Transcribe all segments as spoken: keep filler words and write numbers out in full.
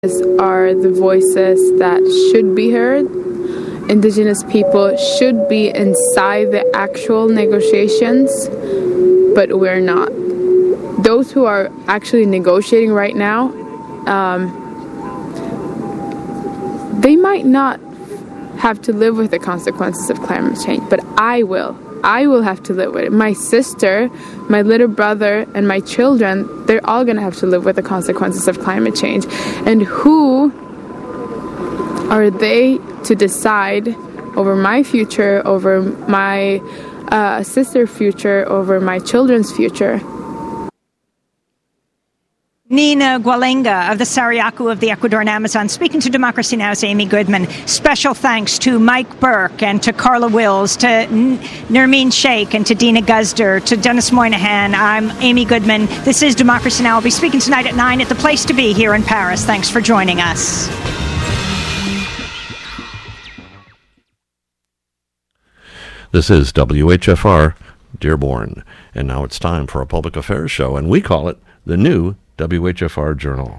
are the voices that should be heard. Indigenous people should be inside the actual negotiations, but we're not. Those who are actually negotiating right now, um, they might not have to live with the consequences of climate change, but I will. I will have to live with it. My sister, my little brother, and my children, they're all going to have to live with the consequences of climate change. And who are they to decide over my future, over my uh, sister's future, over my children's future? Nina Gualenga of the Sariaku of the Ecuadorian Amazon, speaking to Democracy Now!'s Amy Goodman. Special thanks to Mike Burke and to Carla Wills, to N- Nermeen Sheikh and to Dina Guzder, to Dennis Moynihan. I'm Amy Goodman. This is Democracy Now! I'll be speaking tonight at nine at the Place to Be here in Paris. Thanks for joining us. This is W H F R Dearborn, and now it's time for a public affairs show, and we call it the new W H F R Journal.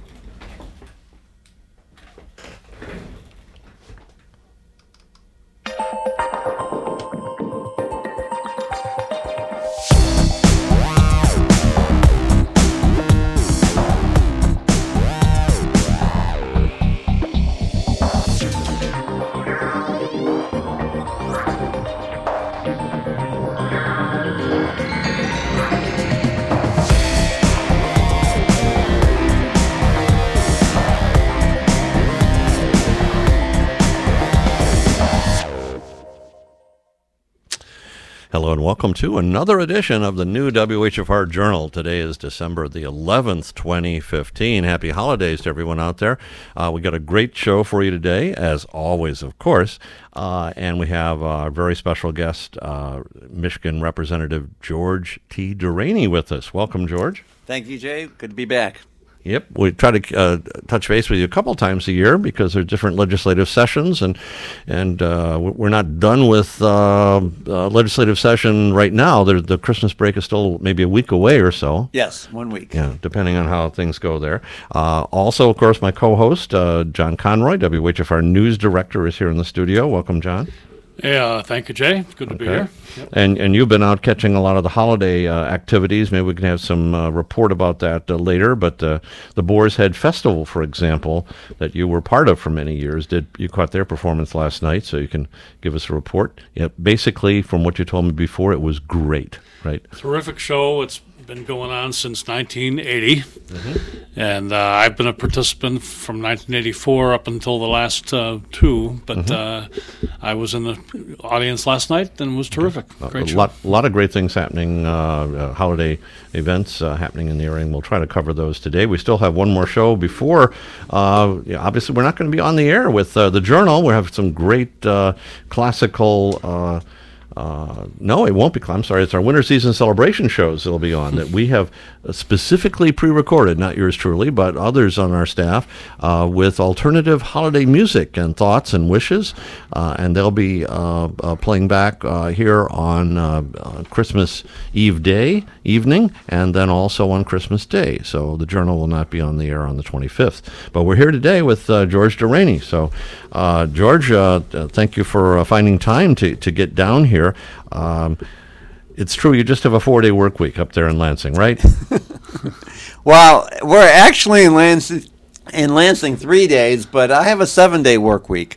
Hello and welcome to another edition of the new W H F R Journal. Today is December the eleventh, twenty fifteen. Happy holidays to everyone out there. Uh, we got a great show for you today, as always, of course. Uh, and we have a very special guest, uh, Michigan Representative George T. Deraney with us. Welcome, George. Thank you, Jay. Good to be back. Yep, we try to uh, touch base with you a couple times a year because there's different legislative sessions, and and uh, we're not done with uh, uh, legislative session right now. There's, the Christmas break is still maybe a week away or so. Yes, one week. Yeah, depending on how things go there. Uh, also, of course, my co-host, uh, John Conroy, W H F R News Director, is here in the studio. Welcome, John. Yeah, uh, thank you, Jay. It's good to okay. be here. Yep. And and you've been out catching a lot of the holiday uh, activities. Maybe we can have some uh, report about that uh, later. But uh, the Boar's Head Festival, for example, that you were part of for many years, did you caught their performance last night? So you can give us a report. Yeah, basically, from what you told me before, it was great, right? Terrific show. It's been going on since nineteen eighty, mm-hmm. and uh, I've been a participant from nineteen eighty-four up until the last uh, two. But mm-hmm. uh, I was in the audience last night, and it was terrific. Great a show. lot, a lot of great things happening. Uh, uh, holiday events uh, happening in the area, and we'll try to cover those today. We still have one more show before. Uh, yeah, obviously, we're not going to be on the air with uh, the Journal. We have some great uh, classical. Uh, Uh, no, it won't be. I'm sorry. It's our winter season celebration shows that'll be on that we have specifically pre-recorded, not yours truly, but others on our staff, uh, with alternative holiday music and thoughts and wishes. Uh, and they'll be uh, uh, playing back uh, here on uh, uh, Christmas Eve day evening, and then also on Christmas Day. So the Journal will not be on the air on the twenty-fifth. But we're here today with uh, George Deraney. So, uh, George, uh, uh, thank you for uh, finding time to, to get down here. Um, it's true, you just have a four-day work week up there in Lansing, right? Well, we're actually in Lansing, in Lansing three days, but I have a seven-day work week.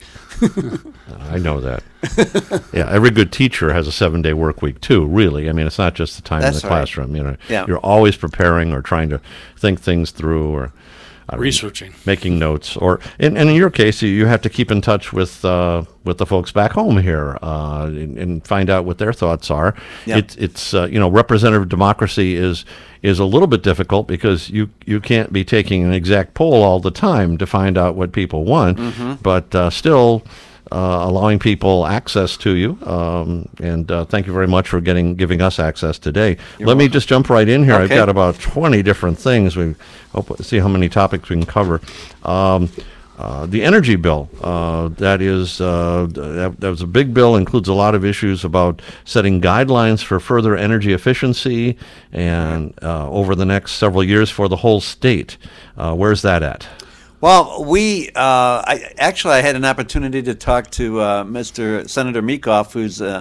I know that. Yeah, every good teacher has a seven-day work week too, really. I mean, it's not just the time That's in the right. classroom. You know, yeah. You're always preparing or trying to think things through or researching, know, making notes, or and, and in your case, you, you have to keep in touch with uh, with the folks back home here uh, and, and find out what their thoughts are. Yep. It, it's uh, you know, representative democracy is is a little bit difficult because you you can't be taking an exact poll all the time to find out what people want, mm-hmm. but uh, still. Uh, allowing people access to you, um, and uh, thank you very much for getting giving us access today. You're Let welcome. me just jump right in here. Okay. I've got about twenty different things. We hope see how many topics we can cover. Um, uh, the energy bill, uh, that is, uh, that, that was a big bill, includes a lot of issues about setting guidelines for further energy efficiency and uh, over the next several years for the whole state. Uh, where's that at? Well, we uh, I, actually I had an opportunity to talk to uh, Mister Senator Meekhoff, who's uh,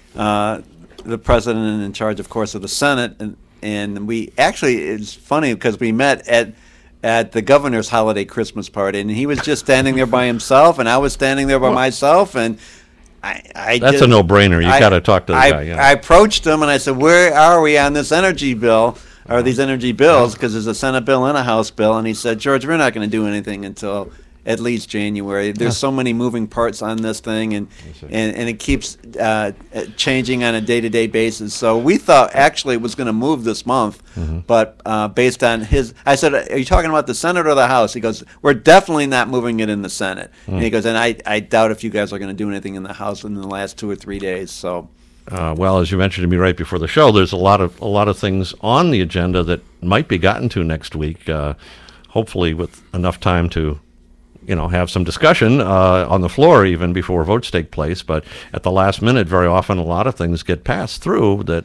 uh, the president and in charge, of course, of the Senate, and and we actually it's funny because we met at at the governor's holiday Christmas party, and he was just standing there by himself, and I was standing there by well, myself, and I, I that's just, a no-brainer. You got to talk to the I, guy. Yeah. I approached him and I said, "Where are we on this energy bill?" Or these energy bills, because there's a Senate bill and a House bill, and he said, George, we're not going to do anything until at least January. There's so many moving parts on this thing, and and, and it keeps uh, changing on a day-to-day basis. So we thought actually it was going to move this month, mm-hmm. but uh, based on his, I said, are you talking about the Senate or the House? He goes, we're definitely not moving it in the Senate. Mm. And he goes, and I, I doubt if you guys are going to do anything in the House in the last two or three days. So. Uh, well, as you mentioned to me right before the show, there's a lot of a lot of things on the agenda that might be gotten to next week. Uh, hopefully, with enough time to, you know, have some discussion uh, on the floor even before votes take place. But at the last minute, very often a lot of things get passed through that.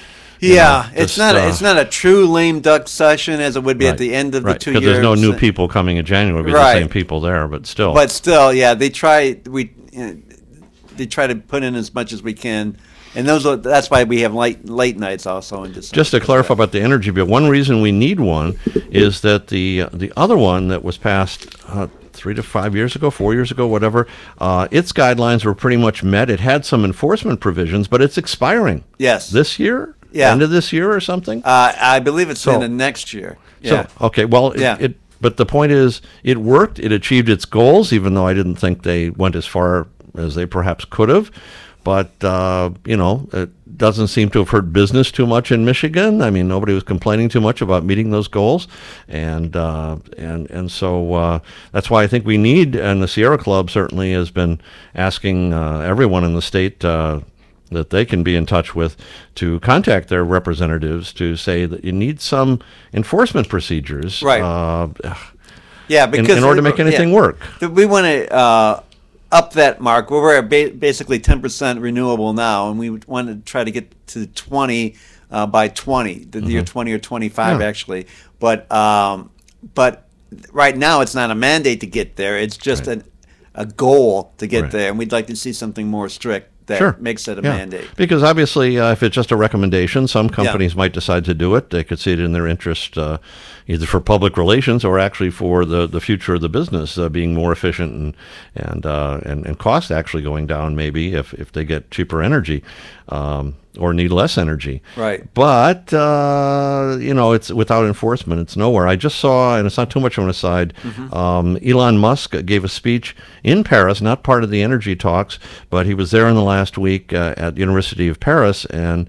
Yeah, know, it's just, not uh, a, it's not a true lame duck session as it would be right, at the end of right, the two years. years. Because there's no new people coming in January. It'll be right. the same people there, but still. But still, yeah, they try we uh, they try to put in as much as we can. And those are, that's why we have late late nights also in December. Just to clarify about the energy bill, one reason we need one is that the uh, the other one that was passed uh, three to five years ago, four years ago, whatever, uh, its guidelines were pretty much met. It had some enforcement provisions, but it's expiring. Yes. This year? Yeah. End of this year or something? Uh, I believe it's so, in the next year. Yeah. So, okay, well, yeah. it, it, but the point is, it worked. It achieved its goals, even though I didn't think they went as far as they perhaps could have. But, uh, you know, it doesn't seem to have hurt business too much in Michigan. I mean, nobody was complaining too much about meeting those goals. And uh, and and so uh, that's why I think we need, and the Sierra Club certainly has been asking uh, everyone in the state uh, that they can be in touch with to contact their representatives to say that you need some enforcement procedures. Right. Uh, yeah, because in, in order to make anything yeah, work. We want to... Uh, up that mark. We're at ba- basically ten percent renewable now, and we want to try to get to twenty uh, by twenty, the mm-hmm. year twenty or twenty-five yeah. actually. But um, but right now it's not a mandate to get there. It's just right. an, a goal to get right. there, and we'd like to see something more strict that sure. makes it a yeah. mandate. Because obviously, uh, if it's just a recommendation, some companies yeah. might decide to do it. They could see it in their interest, uh, either for public relations or actually for the, the future of the business uh, being more efficient and and, uh, and and cost actually going down. Maybe if, if they get cheaper energy um, or need less energy. Right. But uh, you know, it's without enforcement, it's nowhere. I just saw, and it's not too much of an aside. Mm-hmm. Um, Elon Musk gave a speech in Paris, not part of the energy talks, but he was there in the last week uh, at the University of Paris, and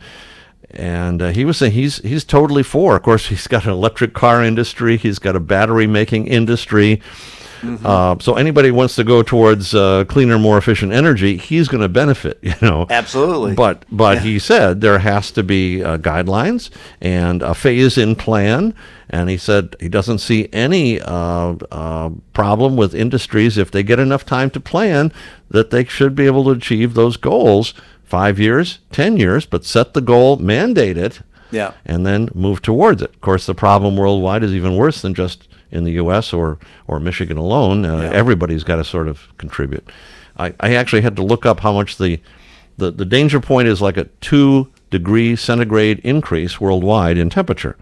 and uh, he was saying he's he's totally for. Of course, he's got an electric car industry, he's got a battery making industry. Mm-hmm. Uh, so anybody who wants to go towards uh, cleaner, more efficient energy, he's going to benefit. You know, absolutely. But but yeah. he said there has to be uh, guidelines and a phase-in plan. And he said he doesn't see any uh, uh, problem with industries if they get enough time to plan that they should be able to achieve those goals. Five years, ten years, but set the goal, mandate it, yeah, and then move towards it. Of course, the problem worldwide is even worse than just in the U S or, or Michigan alone. Uh, yeah. Everybody's got to sort of contribute. I, I actually had to look up how much the, the, the danger point is, like a two degree centigrade increase worldwide in temperature.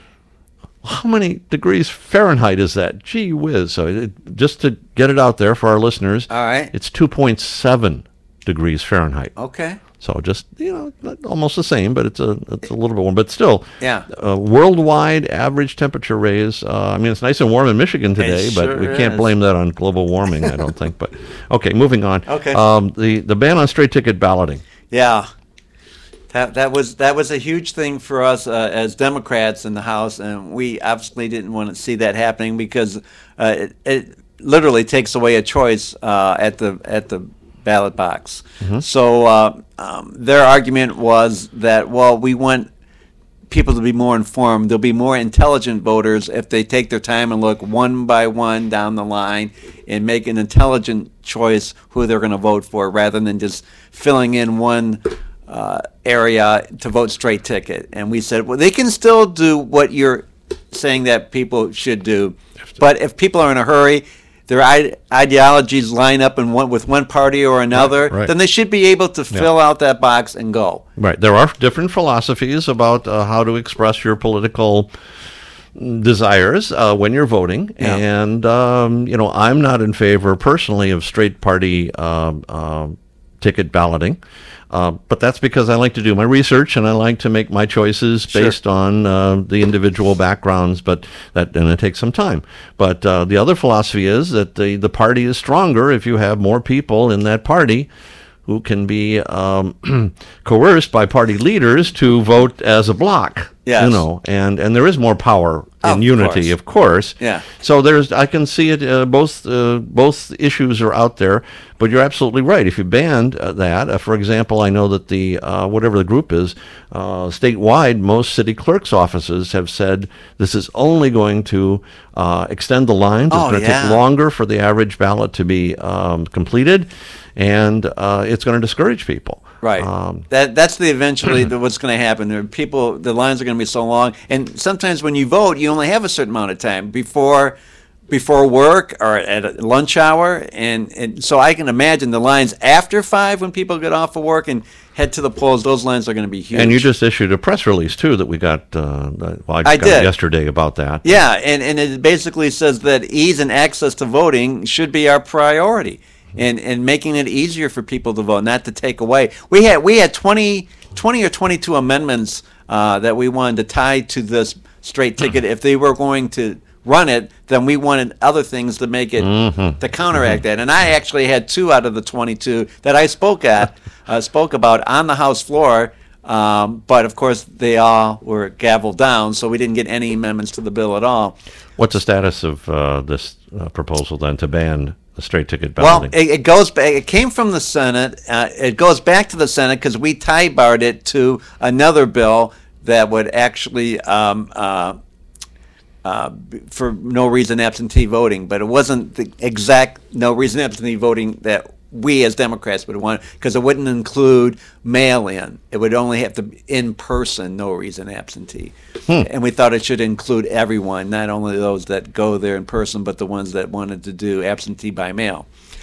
How many degrees Fahrenheit is that? Gee whiz. So it, just to get it out there for our listeners, all right, it's two point seven degrees Fahrenheit. Okay. So just, you know, not almost the same, but it's a it's a little bit warm. But still, yeah. Uh, worldwide average temperature raise. Uh, I mean, it's nice and warm in Michigan today, it but sure we can't is. blame that on global warming, I don't think. But okay, moving on. Okay. Um, the the ban on straight ticket balloting. Yeah. That that was that was a huge thing for us uh, as Democrats in the House, and we obviously didn't want to see that happening because uh, it, it literally takes away a choice uh, at the at the ballot box. Mm-hmm. So uh, um, their argument was that, well, we want people to be more informed. There'll be more intelligent voters if they take their time and look one by one down the line and make an intelligent choice who they're going to vote for, rather than just filling in one uh, area to vote straight ticket. And we said, well, they can still do what you're saying that people should do. But if people are in a hurry, their ide- ideologies line up in one, with one party or another, Right, right. then they should be able to fill out that box and go. Right. There are different philosophies about uh, how to express your political desires uh, when you're voting, Yeah. and um, you know, I'm not in favor personally of straight party um uh, ticket balloting, uh, but that's because I like to do my research and I like to make my choices Sure. based on uh, the individual backgrounds. But that and it takes some time. But uh, the other philosophy is that the the party is stronger if you have more people in that party who can be um, coerced by party leaders to vote as a bloc. Yes. You know, and, and there is more power in Of unity, course. of course. Yeah. So there's, I can see it. Uh, both uh, both issues are out there, but you're absolutely right. If you banned uh, that, uh, for example, I know that the uh, whatever the group is, uh, statewide, most city clerks' offices have said this is only going to uh, extend the lines. It's Oh, going to yeah. take longer for the average ballot to be um, completed, and uh, it's going to discourage people. Right. Um, that that's the eventually the, what's going to happen. There are people, the lines are going to be so long, and sometimes when you vote, you only have a certain amount of time before before work or at a lunch hour, and, and so I can imagine the lines after five when people get off of work and head to the polls. Those lines are going to be huge. And you just issued a press release too that we got. Uh, well, I, I got it did. yesterday about that. Yeah, and, and it basically says that ease and access to voting should be our priority, and, and making it easier for people to vote, not to take away. We had we had twenty, twenty or twenty-two amendments uh, that we wanted to tie to this straight ticket. If they were going to run it, then we wanted other things to make it to counteract that. And I actually had two out of the twenty-two that I spoke at uh, spoke about on the House floor. Um, but of course, they all were gavelled down, so we didn't get any amendments to the bill at all. What's the status of uh, this uh, proposal then to ban the straight ticket Well, balloting? it, it goes back. It came from the Senate. Uh, it goes back to the Senate because we tie barred it to another bill that would actually um, uh, uh, b- for no reason absentee voting, but it wasn't the exact no reason absentee voting that we as Democrats would want, because it wouldn't include mail-in. It would only have to be in-person, no reason absentee. And we thought it should include everyone, not only those that go there in person, but the ones that wanted to do absentee by mail.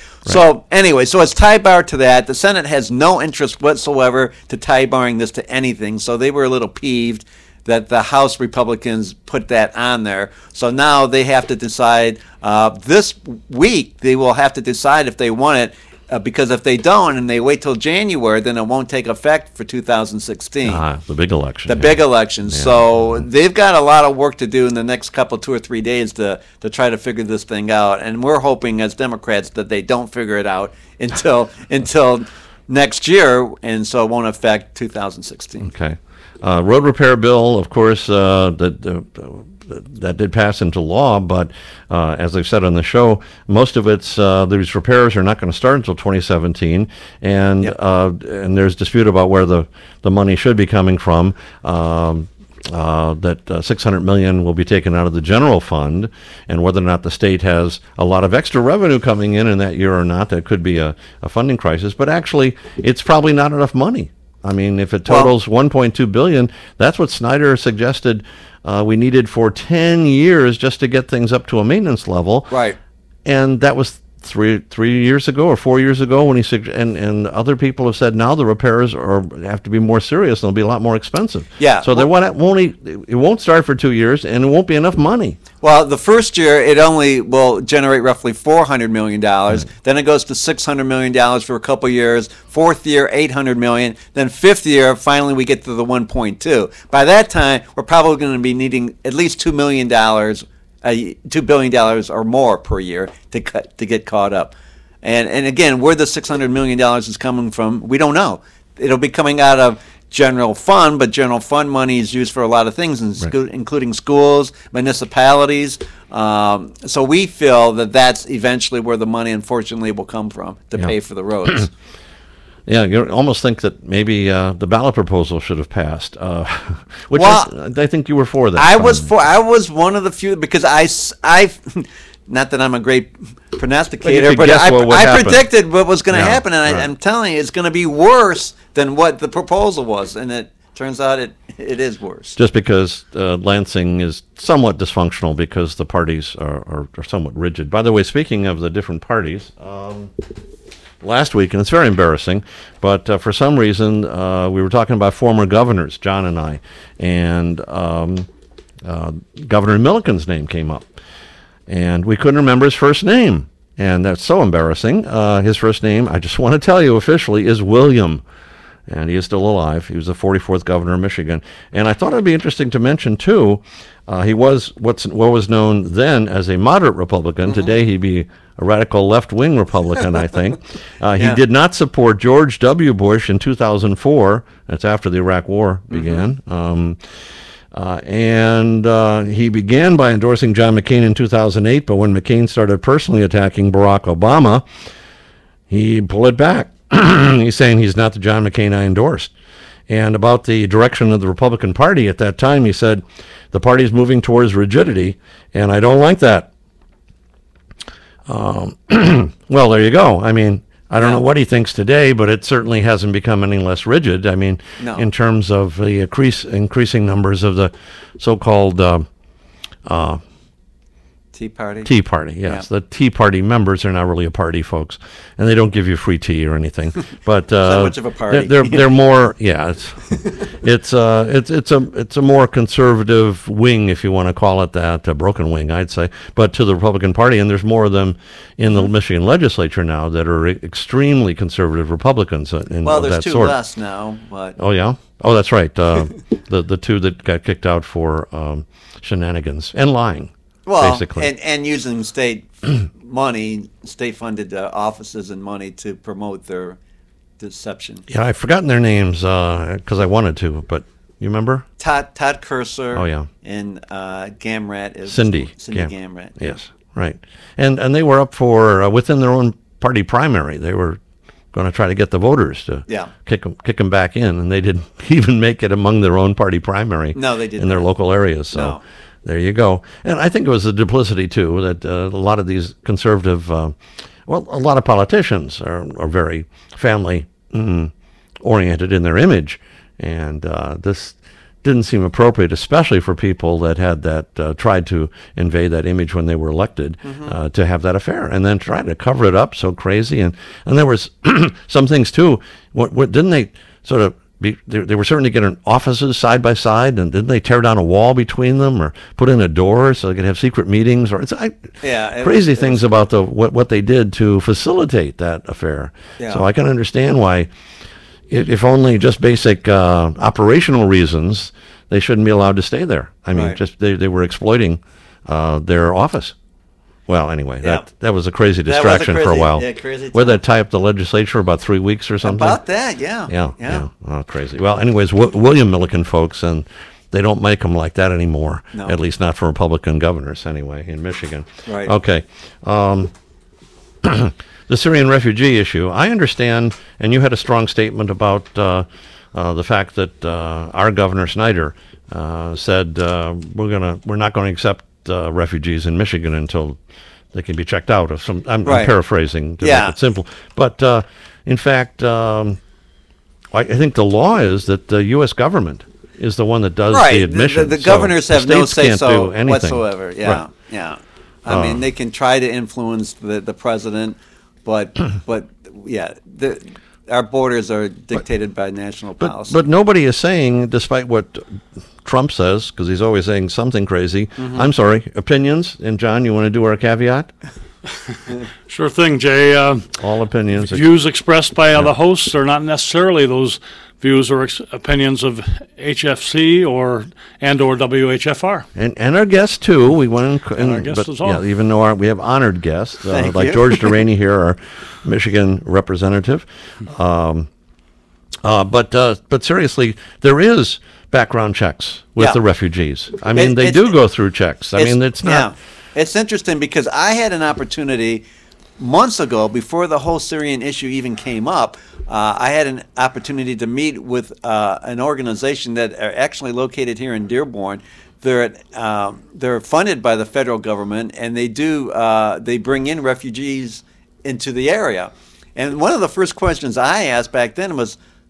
So anyway, so it's tie bar to that. The Senate has no interest whatsoever to tie barring this to anything, so they were a little peeved that the House Republicans put that on there. So now they have to decide, uh, this week, they will have to decide if they want it, uh, because if they don't and they wait till January, then it won't take effect for two thousand sixteen. Ah, the big election. The yeah. big election. So they've got a lot of work to do in the next couple, two or three days to, to try to figure this thing out. And we're hoping as Democrats that they don't figure it out until until next year, and so it won't affect two thousand sixteen. Okay. Uh, road repair bill, of course, uh, that uh, that did pass into law, but uh, as I've said on the show, most of it's uh, these repairs are not going to start until twenty seventeen, and Yep. uh, and there's dispute about where the, the money should be coming from. Um, uh, that uh, six hundred million dollars will be taken out of the general fund, and whether or not the state has a lot of extra revenue coming in in that year or not, that could be a, a funding crisis. But actually, it's probably not enough money. I mean, if it Well- totals one point two billion dollars, that's what Snyder suggested uh, we needed for ten years just to get things up to a maintenance level. Right. And that was three three years ago or four years ago when he sug- and and other people have said now the repairs are have to be more serious and they'll be a lot more expensive. Yeah. So there won't won't e- it won't start for two years and it won't be enough money. Well, the first year it only will generate roughly four hundred million dollars. Then it goes to six hundred million dollars for a couple years. Fourth year, eight hundred million dollars. Then fifth year, finally we get to the one point two. By that time, we're probably going to be needing at least two million dollars, uh, two billion dollars or more per year to cut to get caught up. And and again, where the six hundred million dollars is coming from, we don't know. It'll be coming out of general fund, but general fund money is used for a lot of things, in sco- including schools, municipalities. Um, so we feel that that's eventually where the money, unfortunately, will come from to Yeah. pay for the roads. Yeah, you almost think that maybe uh, the ballot proposal should have passed, uh, which Well, I, I think you were for that. I was time. for. I was one of the few because I, s- I- not that I'm a great prognosticator, could but guess I, what would I happen. predicted what was going to Yeah, happen, and I, right. I'm telling you, it's going to be worse than what the proposal was, and it turns out it it is worse. Just because uh, Lansing is somewhat dysfunctional because the parties are, are, are somewhat rigid. By the way, speaking of the different parties, um, last week, and it's very embarrassing, but uh, for some reason uh, we were talking about former governors, John and I, and um, uh, Governor Milliken's name came up, and we couldn't remember his first name, and that's so embarrassing. Uh, his first name, I just want to tell you officially, is William, and he is still alive. He was the forty-fourth governor of Michigan, and I thought it would be interesting to mention too, uh, he was what's what was known then as a moderate Republican. Mm-hmm. Today he'd be a radical left-wing Republican, I think. Uh, he yeah. did not support George W. Bush in two thousand four. That's after the Iraq War began. Mm-hmm. Um, uh, and uh, he began by endorsing John McCain in two thousand eight, but when McCain started personally attacking Barack Obama, he pulled it back. He's saying he's not the John McCain I endorsed. And about the direction of the Republican Party at that time, he said, the party's moving towards rigidity, and I don't like that. Um, well, there you go. I mean, I don't yeah. know what he thinks today, but it certainly hasn't become any less rigid. I mean, no. in terms of the increase, increasing numbers of the so-called uh, uh, Tea Party. Tea Party, yes. Yeah. The Tea Party members are not really a party, folks, and they don't give you free tea or anything. But uh, not much of a party. They're, they're they're more, yeah. It's it's uh it's it's a it's a more conservative wing, if you want to call it that, a broken wing, I'd say. But to the Republican Party, and there's more of them in the Michigan legislature now that are extremely conservative Republicans. In, well, of there's that two sort. less now, but Oh yeah. Oh, that's right. Uh, the the two that got kicked out for um, shenanigans and lying. Well, basically. and, and using state money, state-funded uh, offices and money to promote their deception. Yeah, I've forgotten their names because uh, I wanted to, but you remember? Todd Todd Cursor. Oh, yeah. And uh, Gamrat is Cindy. Cindy Gam- Gamrat. Yes, right. And and they were up for uh, within their own party primary. They were going to try to get the voters to Yeah. kick them kick them back in, and they didn't even make it among their own party primary. No, they didn't. In their local areas. So. No. There you go. And I think it was the duplicity, too, that uh, a lot of these conservative, uh, well, a lot of politicians are, are very family-oriented in their image. And uh, this didn't seem appropriate, especially for people that had that, uh, tried to invade that image when they were elected, mm-hmm. uh, to have that affair. And then try to cover it up so crazy. And, and there was some things, too. What, what didn't they sort of... Be, they, they were certainly getting offices side by side, and didn't they tear down a wall between them, or put in a door so they could have secret meetings, or it's I, yeah, it crazy was, things was, about the what what they did to facilitate that affair. Yeah. So I can understand why, if, if only just basic uh, operational reasons, they shouldn't be allowed to stay there. I mean, right. just they they were exploiting uh, their office. Well, anyway, yeah. that that was a crazy That was a distraction crazy- for a while. yeah, crazy Where time. they tie up the legislature about three weeks or something. About that, yeah. Yeah, Yeah. yeah. Oh, crazy. Well, anyways, w- William Milliken, folks, and they don't make them like that anymore. No. At least not for Republican governors, anyway, in Michigan. Right. Okay. Um, the Syrian refugee issue. I understand, and you had a strong statement about uh, uh, the fact that uh, our governor Snyder uh, said uh, we're gonna we're not going to accept uh, refugees in Michigan until they can be checked out. Of some, I'm, Right. I'm paraphrasing to Yeah. make it simple, but uh, in fact. Um, I I think the law is that the U S government is the one that does Right. the admission. The, the So governors the have no states say can't so do anything. whatsoever. Yeah, Right. yeah. I Uh, mean, they can try to influence the, the president, but but yeah, the, our borders are dictated by national But, policy. but nobody is saying, despite what Trump says, because he's always saying something crazy. Mm-hmm. I'm sorry, opinions. And John, you want to do our caveat? Sure thing, Jay. Uh, All opinions. views expressed by other hosts are not necessarily those views or ex- opinions of H F C or and or W H F R. And, and our guests too. We want to, And our guests as well. Yeah, even though our, we have honored guests uh, Thank like you. George Deraney here, our Michigan representative. Um, uh, but uh, but seriously, there is background checks with Yeah. the refugees. I mean, It- they it's- do go through checks. I mean, it's not. Yeah. It's interesting because I had an opportunity months ago, before the whole Syrian issue even came up. Uh, I had an opportunity to meet with uh, an organization that are actually located here in Dearborn. They're um, they're funded by the federal government, and they do uh, they bring in refugees into the area. And one of the first questions I asked back then was,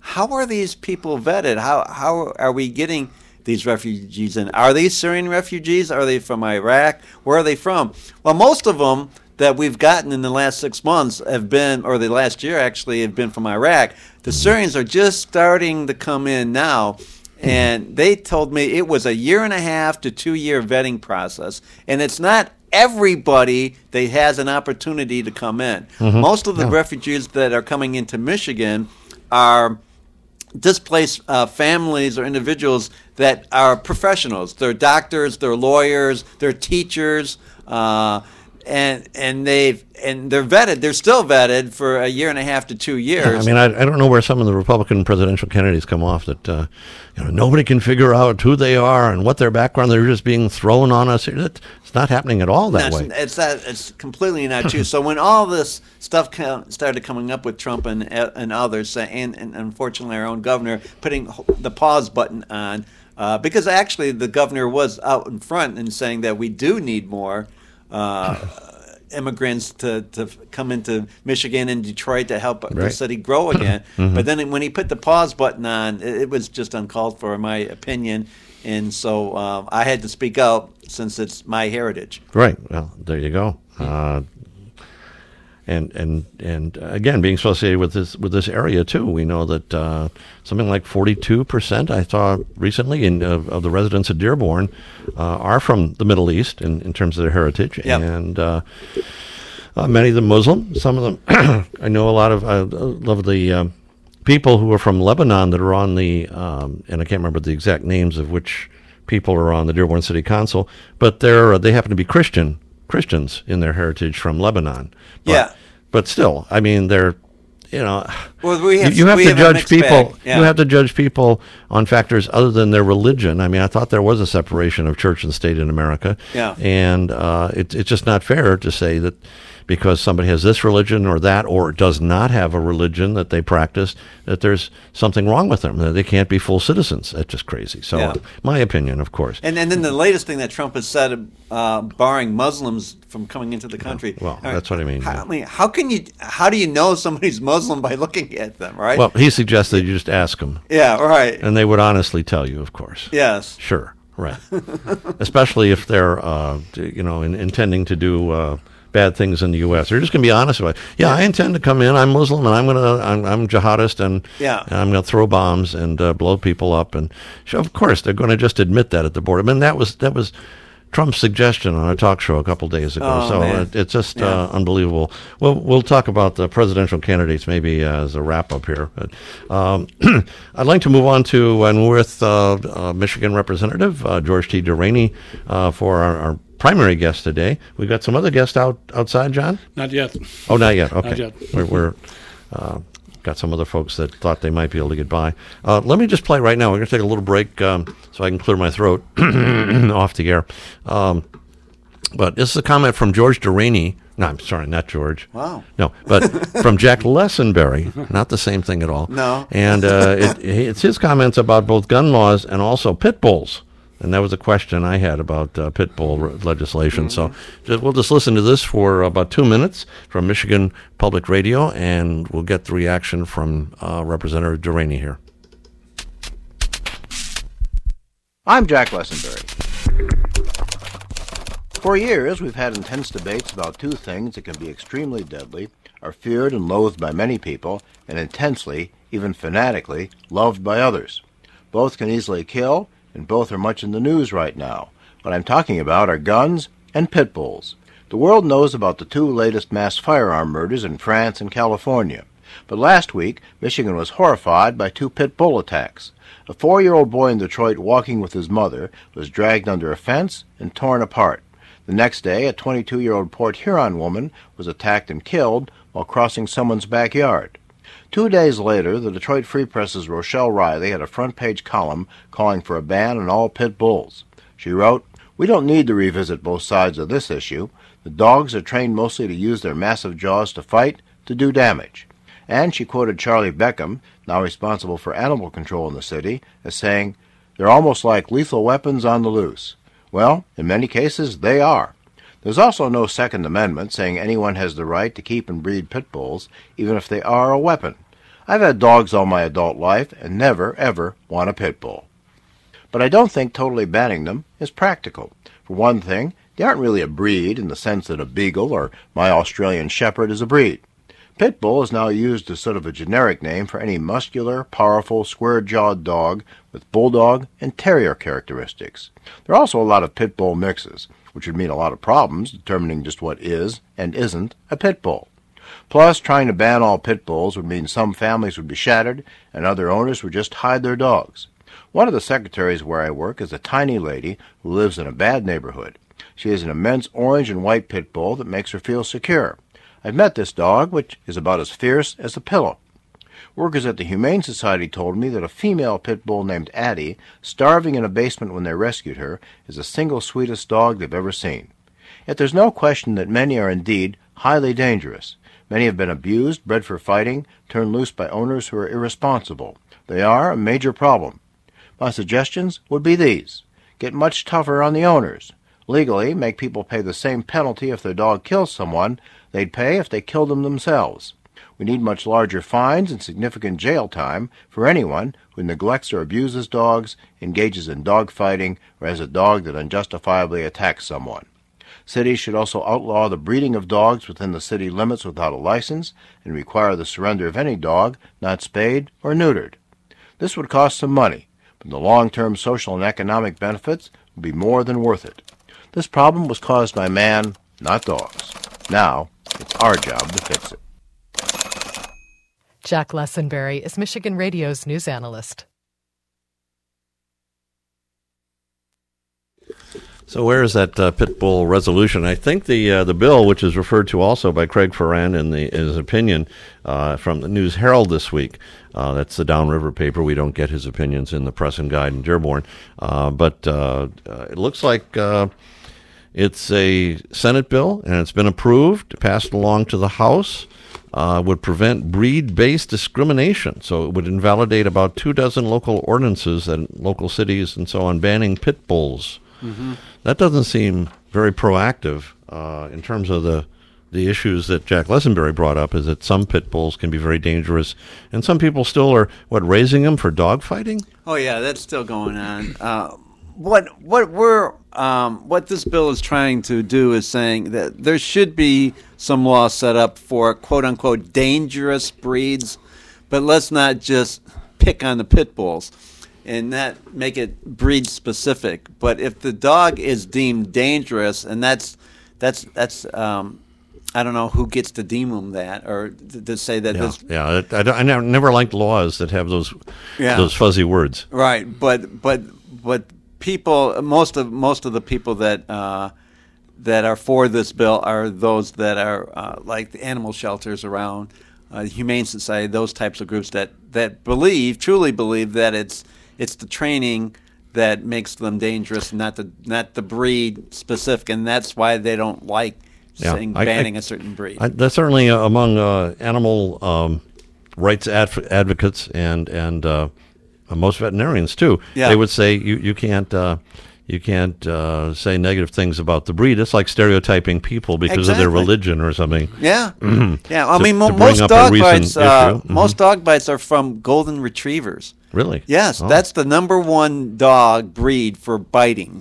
how are these people vetted? How how are we getting these refugees in? Are these Syrian refugees? Are they from Iraq? Where are they from? Well, most of them that we've gotten in the last six months have been, or the last year actually, have been from Iraq. The Syrians are just starting to come in now. And they told me it was a year and a half to two year vetting process. And it's not everybody that has an opportunity to come in. Mm-hmm. Most of the yeah. refugees that are coming into Michigan are displaced uh, families or individuals that are professionals. They're doctors, they're lawyers, they're teachers, uh, and and they've and they're vetted. They're still vetted for a year and a half to two years. Yeah, I mean, I, I don't know where some of the Republican presidential candidates come off that uh, you know nobody can figure out who they are and what their background. They're just being thrown on us. It's not happening at all that no, way. It's not, it's completely not true. So when all this stuff com- started coming up with Trump and and others, and, and unfortunately our own governor putting the pause button on, uh, because actually the governor was out in front and saying that we do need more Uh, immigrants to, to come into Michigan and Detroit to help right. the city grow again. Mm-hmm. But then when he put the pause button on, it, it was just uncalled for, in my opinion. And so um, I had to speak out since it's my heritage. Right. Well, there you go. Uh, and and and again, being associated with this with this area too, we know that uh, something like forty-two percent I saw recently in of, of the residents of Dearborn uh, are from the Middle East in, in terms of their heritage, yep. and uh, uh, many of them Muslim. Some of them, I know a lot of I love the uh, people who are from Lebanon that are on the um, and I can't remember the exact names of which people are on the Dearborn City Council, but they're they happen to be Christian. Christians in their heritage from Lebanon. But, yeah. But still, I mean, they're, you know, well, we have, you, you have we to have judge people. Yeah. You have to judge people on factors other than their religion. I mean, I thought there was a separation of church and state in America. Yeah. And uh, it, it's just not fair to say that because somebody has this religion or that, or does not have a religion that they practice, that there's something wrong with them, that they can't be full citizens. That's just crazy. So, yeah. uh, my opinion, of course. And and then the latest thing that Trump has said, uh, barring Muslims from coming into the country. Yeah. Well, that's what I mean. How, yeah. I mean, how can you? How do you know somebody's Muslim by looking at them, right? Well, he suggested you just ask them. Yeah, right. And they would honestly tell you, of course. Yes. Sure. Right. Especially if they're, uh, you know, in, intending to do. Uh, bad things in the U S They're just going to be honest about it. Yeah, yeah, I intend to come in. I'm Muslim, and I'm going to. I'm, I'm jihadist, and, yeah. and I'm going to throw bombs and uh, blow people up. And so of course, they're going to just admit that at the border. I mean, that was that was Trump's suggestion on a talk show a couple days ago. Oh, so it, it's just yeah. uh, unbelievable. Well, we'll talk about the presidential candidates maybe as a wrap up here. But um, I'd like to move on to and with uh, uh, Michigan Representative uh, George T. Deraney uh, for our. our primary guest today. We've got some other guests out outside, John? Not yet. Oh, not yet. Okay. Not yet. We're, we're uh, got some other folks that thought they might be able to get by. Uh, let me just play right now. We're going to take a little break um, so I can clear my throat off the air. Um, but this is a comment from George Deraney. No, I'm sorry, not George. Wow. No, but from Jack Lessenberry. Not the same thing at all. No. And uh, it, it's his comments about both gun laws and also pit bulls. And that was a question I had about uh, pit bull re- legislation. Mm-hmm. So just, we'll just listen to this for about two minutes from Michigan Public Radio, and we'll get the reaction from uh, Representative Deraney here. I'm Jack Lessenberry. For years, we've had intense debates about two things that can be extremely deadly, are feared and loathed by many people, and intensely, even fanatically, loved by others. Both can easily kill, and both are much in the news right now. What I'm talking about are guns and pit bulls. The world knows about the two latest mass firearm murders in France and California. But last week, Michigan was horrified by two pit bull attacks. A four-year-old boy in Detroit walking with his mother was dragged under a fence and torn apart. The next day, a twenty-two-year-old Port Huron woman was attacked and killed while crossing someone's backyard. Two days later, the Detroit Free Press's Rochelle Riley had a front-page column calling for a ban on all pit bulls. She wrote, "We don't need to revisit both sides of this issue. The dogs are trained mostly to use their massive jaws to fight, to do damage." And she quoted Charlie Beckham, now responsible for animal control in the city, as saying, "They're almost like lethal weapons on the loose." Well, in many cases, they are. There's also no Second Amendment saying anyone has the right to keep and breed pit bulls, even if they are a weapon. I've had dogs all my adult life and never, ever want a pit bull. But I don't think totally banning them is practical. For one thing, they aren't really a breed in the sense that a beagle or my Australian shepherd is a breed. Pit bull is now used as sort of a generic name for any muscular, powerful, square-jawed dog with bulldog and terrier characteristics. There are also a lot of pit bull mixes, which would mean a lot of problems determining just what is and isn't a pit bull. Plus, trying to ban all pit bulls would mean some families would be shattered and other owners would just hide their dogs. One of the secretaries where I work is a tiny lady who lives in a bad neighborhood. She has an immense orange and white pit bull that makes her feel secure. I've met this dog, which is about as fierce as a pillow. Workers at the Humane Society told me that a female pit bull named Addie, starving in a basement when they rescued her, is the single sweetest dog they've ever seen. Yet there's no question that many are indeed highly dangerous. Many have been abused, bred for fighting, turned loose by owners who are irresponsible. They are a major problem. My suggestions would be these. Get much tougher on the owners. Legally, make people pay the same penalty if their dog kills someone they'd pay if they killed them themselves. We need much larger fines and significant jail time for anyone who neglects or abuses dogs, engages in dog fighting, or has a dog that unjustifiably attacks someone. Cities should also outlaw the breeding of dogs within the city limits without a license and require the surrender of any dog not spayed or neutered. This would cost some money, but the long-term social and economic benefits would be more than worth it. This problem was caused by man, not dogs. Now, it's our job to fix it. Jack Lessenberry is Michigan Radio's news analyst. So where is that uh, pit bull resolution? I think the uh, the bill, which is referred to also by Craig Ferran in, the, in his opinion uh, from the News Herald this week, uh, that's the Downriver paper. We don't get his opinions in the Press and Guide in Dearborn. Uh, but uh, uh, it looks like uh, it's a Senate bill, and it's been approved, passed along to the House. Uh, would prevent breed-based discrimination. So it would invalidate about two dozen local ordinances and local cities and so on banning pit bulls. Mm-hmm. That doesn't seem very proactive uh, in terms of the the issues that Jack Lessenberry brought up, is that some pit bulls can be very dangerous, and some people still are, what, raising them for dog fighting? Oh, yeah, that's still going on. Uh, what what we're um, what this bill is trying to do is saying that there should be some law set up for quote-unquote dangerous breeds, but let's not just pick on the pit bulls and not make it breed specific. But if the dog is deemed dangerous, and that's that's that's um, I don't know who gets to deem them that, or to, to say that. Yeah, this, yeah. I, I, I never, never liked laws that have those yeah. those fuzzy words. Right, but but but people, most of most of the people that uh, that are for this bill are those that are uh, like the animal shelters around, uh, the Humane Society, those types of groups that, that believe, truly believe that it's it's the training that makes them dangerous, not the not the breed specific, and that's why they don't like Yeah, saying I- banning I- a certain breed. I, that's certainly uh, among uh, animal um, rights adv- advocates and and uh, most veterinarians too. Yeah. They would say you you can't uh, you can't uh, say negative things about the breed. It's like stereotyping people because of their Exactly. religion or something. Yeah, yeah. I To- mean, to mo- bring most up a dog recent bites, uh, issue. Mhm. most dog bites are from golden retrievers. Really? Yes, Oh. that's the number one dog breed for biting,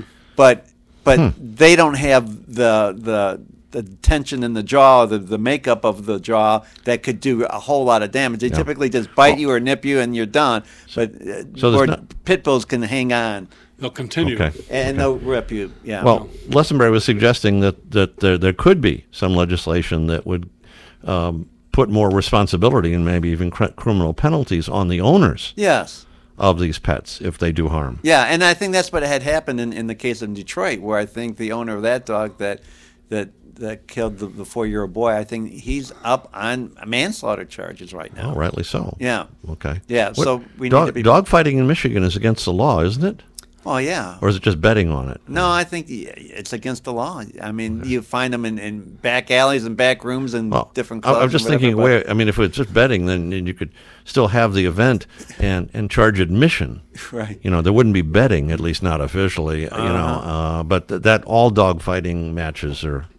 but but they don't have the the the tension in the jaw, the the makeup of the jaw that could do a whole lot of damage. They Yeah. typically just bite you or nip you and you're done. But uh, so there's or not- pit bulls can hang on They'll continue. Okay. and they'll rip you. Yeah. Well, Lessenberry was suggesting that, that there, there could be some legislation that would um, put more responsibility and maybe even cr- criminal penalties on the owners yes. of these pets if they do harm. Yeah, and I think that's what had happened in, in the case of Detroit, where I think the owner of that dog that that that killed the, the four-year-old boy, I think he's up on manslaughter charges right now. Oh, rightly so. Yeah. Okay. Yeah, What- so we need dog, to be- dog fighting in Michigan is against the law, isn't it? Oh, yeah. Or is it just betting on it? No, I think y- it's against the law. I mean, you find them in, in back alleys and back rooms and Well, different I- clubs. I'm just and whatever, thinking, but- where, I mean, if it's just betting, then, then you could still have the event and, and charge admission. Right. You know, there wouldn't be betting, at least not officially, you know. Uh, but th- that all dog fighting matches are,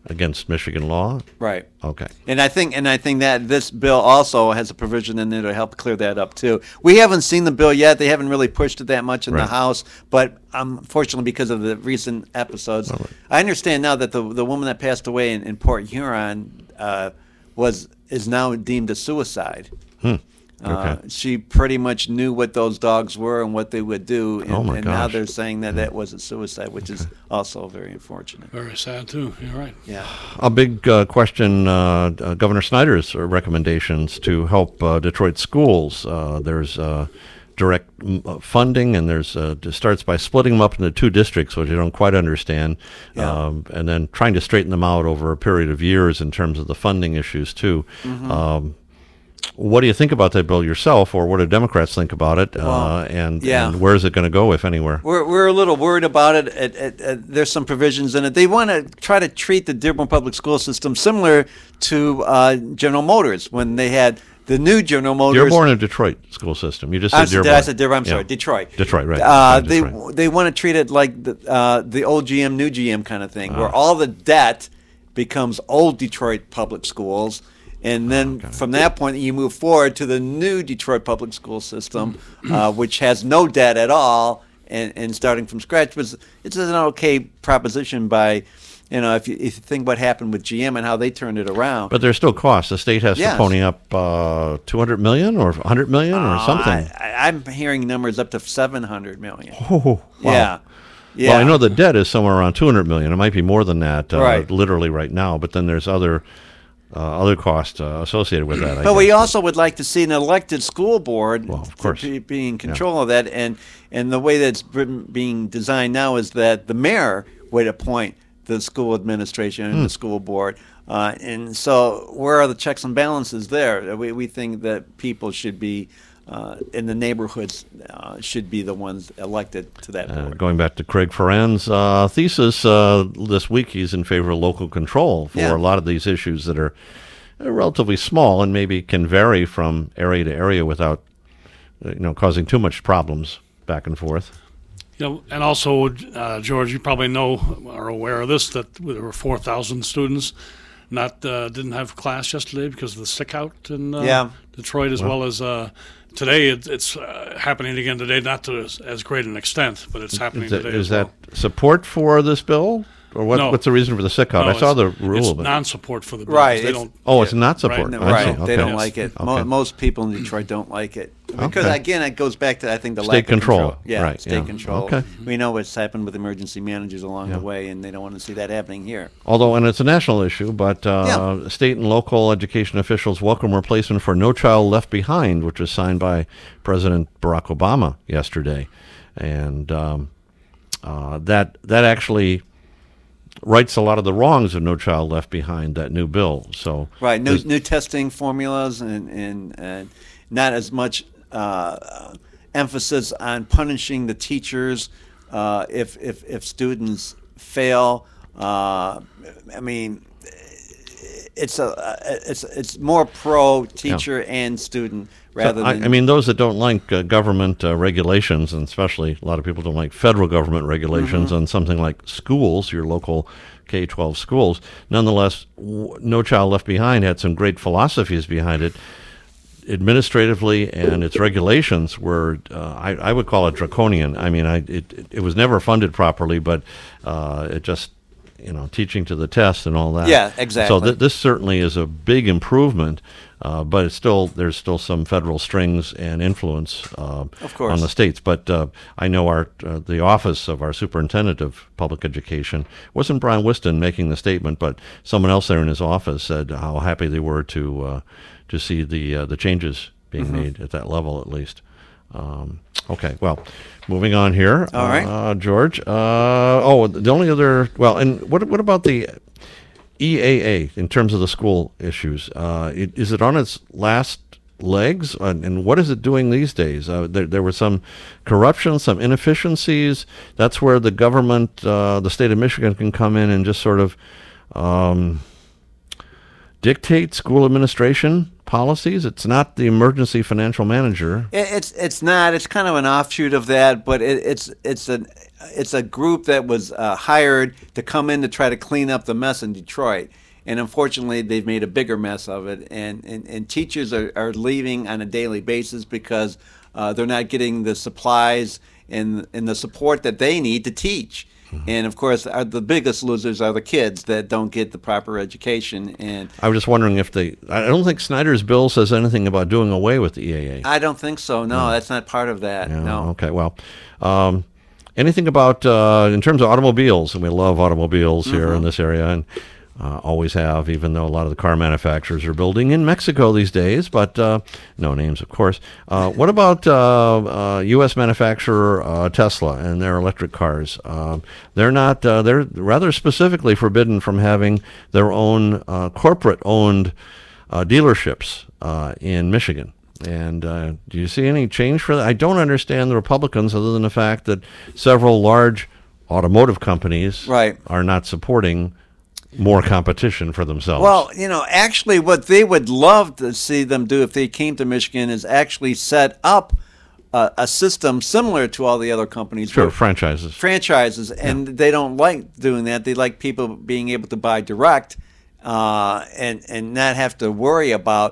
against Michigan law? Right. Okay. And I think and I think that this bill also has a provision in there to help clear that up too. We haven't seen the bill yet. They haven't really pushed it that much in Right. the House, but unfortunately, because of the recent episodes, I understand now that the the woman that passed away in, in Port Huron uh, was is now deemed a suicide. Hmm. Uh, Okay. she pretty much knew what those dogs were and what they would do, and, Oh, my and now gosh. they're saying that that was a suicide, which is also very unfortunate. Very sad too. You're right. Yeah. A big uh, question, uh, uh, Governor Snyder's recommendations to help uh, Detroit schools. Uh, there's uh, direct mm, uh, funding, and there's uh, it starts by splitting them up into two districts, which I don't quite understand, Yeah. um, and then trying to straighten them out over a period of years in terms of the funding issues too. Mm-hmm. Um, what do you think about that bill yourself, or what do Democrats think about it? uh, and, yeah. and where is it going to go, if anywhere? We're, we're a little worried about it. It, it, it. There's some provisions in it. They want to try to treat the Dearborn Public School System similar to uh, General Motors when they had the new General Motors. Dearborn or Detroit school system? You just said I said, Dearborn. I said Dearborn. I'm sorry, Yeah. Detroit. Detroit, right. Uh, That's they right. they want to treat it like the uh, the old G M, new G M kind of thing, Ah. where all the debt becomes old Detroit public schools. And then from that point, you move forward to the new Detroit public school system, uh, which has no debt at all, and, and starting from scratch. But it's, it's an okay proposition by, you know, if you, if you think what happened with G M and how they turned it around. But there's still costs. The state has Yes. to pony up uh, two hundred million or one hundred million or Uh, something. I, I, I'm hearing numbers up to seven hundred million. Oh, wow. Yeah. Yeah. Well, I know the debt is somewhere around two hundred million. It might be more than that, uh, Right. literally right now. But then there's other uh, other costs uh, associated with that. I But we guess. also would like to see an elected school board Well, of course. be, be in control of that. And, and the way that's been- being designed now is that the mayor would appoint the school administration and Hmm. the school board. Uh, and so where are the checks and balances there? We, we think that people should be uh, in the neighborhoods uh, should be the ones elected to that Uh, board. going back to Craig Ferran's uh, thesis uh, this week, he's in favor of local control for Yeah. a lot of these issues that are uh, relatively small and maybe can vary from area to area without, uh, you know, causing too much problems back and forth. You know, and also, uh, George, you probably know or are aware of this, that there were four thousand students not uh, didn't have class yesterday because of the sick out in uh, Yeah. Detroit, as well as uh, today. It, it's uh, happening again today, not to as, as great an extent, but it's happening Is that, today is as that well. support for this bill? Or what, No. what's the reason for the sick out? No, I saw the it's- rule. It's but non-support for the bill. Right, They it's- don't. oh, it's not support. Right, I Right, see. they Okay. don't Yes. like it. Okay. Mo- most people in Detroit don't like it because, Okay. again, it goes back to I think the State lack of control. Yeah, Right, state yeah. control. Okay. We know what's happened with emergency managers along Yeah. the way, and they don't want to see that happening here. Although, and it's a national issue, but uh, Yeah. state and local education officials welcome replacement for No Child Left Behind, which was signed by President Barack Obama yesterday, and um, uh, that that actually rights a lot of the wrongs of No Child Left Behind. That new bill, so Right, new there's- new testing formulas, and and, and not as much uh, emphasis on punishing the teachers uh, if if if students fail. Uh, I mean, it's a it's it's more pro teacher and student rather So, I, than. I mean, those that don't like uh, government uh, regulations, and especially a lot of people don't like federal government regulations Mm-hmm. on something like schools, your local K twelve schools. Nonetheless, w- No Child Left Behind had some great philosophies behind it. Administratively, and its regulations were, uh, I, I would call it draconian. I mean, I, it, it, it was never funded properly, but uh, it just, you know, teaching to the test and all that. Yeah, So exactly. th- this certainly is a big improvement, uh, but it's still there's still some federal strings and influence uh, Of course. on the states. But uh, I know our uh, the office of our superintendent of public education wasn't Brian Whiston making the statement, but someone else there in his office said how happy they were to uh, to see the uh, the changes being Mm-hmm. made at that level at least. Um, okay, well, moving on here. All right. uh, George. Uh, oh, the only other well, and what what about the E A A in terms of the school issues? Uh, it, is it on its last legs, uh, and what is it doing these days? Uh, there, there was some corruption, some inefficiencies. That's where the government, uh, the state of Michigan, can come in and just sort of um, dictate school administration policies. It's not the emergency financial manager. It- It's it's not. It's kind of an offshoot of that, but it, it's it's an it's a group that was uh, hired to come in to try to clean up the mess in Detroit. And unfortunately, they've made a bigger mess of it. And, and, and teachers are, are leaving on a daily basis because uh, they're not getting the supplies and, and the support that they need to teach. Mm-hmm. And, of course, are the biggest losers are the kids that don't get the proper education. And I was just wondering if they – I don't think Snyder's bill says anything about doing away with the E A A. I don't think so. No, mm. that's not part of that. Yeah, no. Okay, well um, – anything about, uh, in terms of automobiles, and we love automobiles here mm-hmm. in this area, and uh, always have, even though a lot of the car manufacturers are building in Mexico these days, but uh, no names, of course. Uh, what about uh, uh, U S manufacturer uh, Tesla and their electric cars? Uh, they're not, uh, they're rather specifically forbidden from having their own uh, corporate-owned uh, dealerships uh, in Michigan. And uh, do you see any change for that? I don't understand the Republicans other than the fact that several large automotive companies right. are not supporting more competition for themselves. Well, you know, actually what they would love to see them do if they came to Michigan is actually set up uh, a system similar to all the other companies. Sure, franchises. Franchises, and yeah. they don't like doing that. They like people being able to buy direct uh, and, and not have to worry about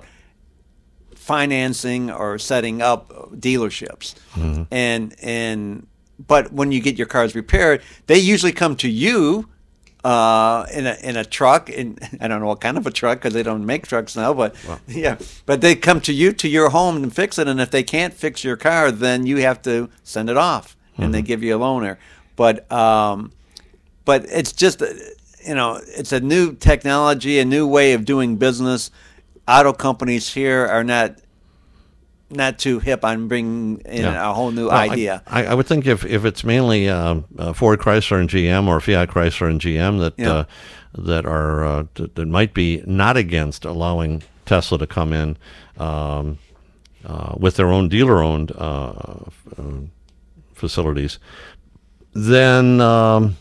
financing or setting up dealerships. Mm-hmm. And and but when you get your cars repaired, they usually come to you uh, in a in a truck. In I don't know what kind of a truck because they don't make trucks now. But wow. yeah, but they come to you to your home and fix it. And if they can't fix your car, then you have to send it off, mm-hmm. and they give you a loaner. But um, but it's just you know it's a new technology, a new way of doing business. Auto companies here are not not too hip on bringing in yeah. a whole new well, idea. I, I would think if, if it's mainly uh, uh, Ford, Chrysler, and G M, or Fiat, Chrysler, and G M that yeah. uh, that are uh, t- that might be not against allowing Tesla to come in um, uh, with their own dealer-owned uh, uh, facilities, then. Um,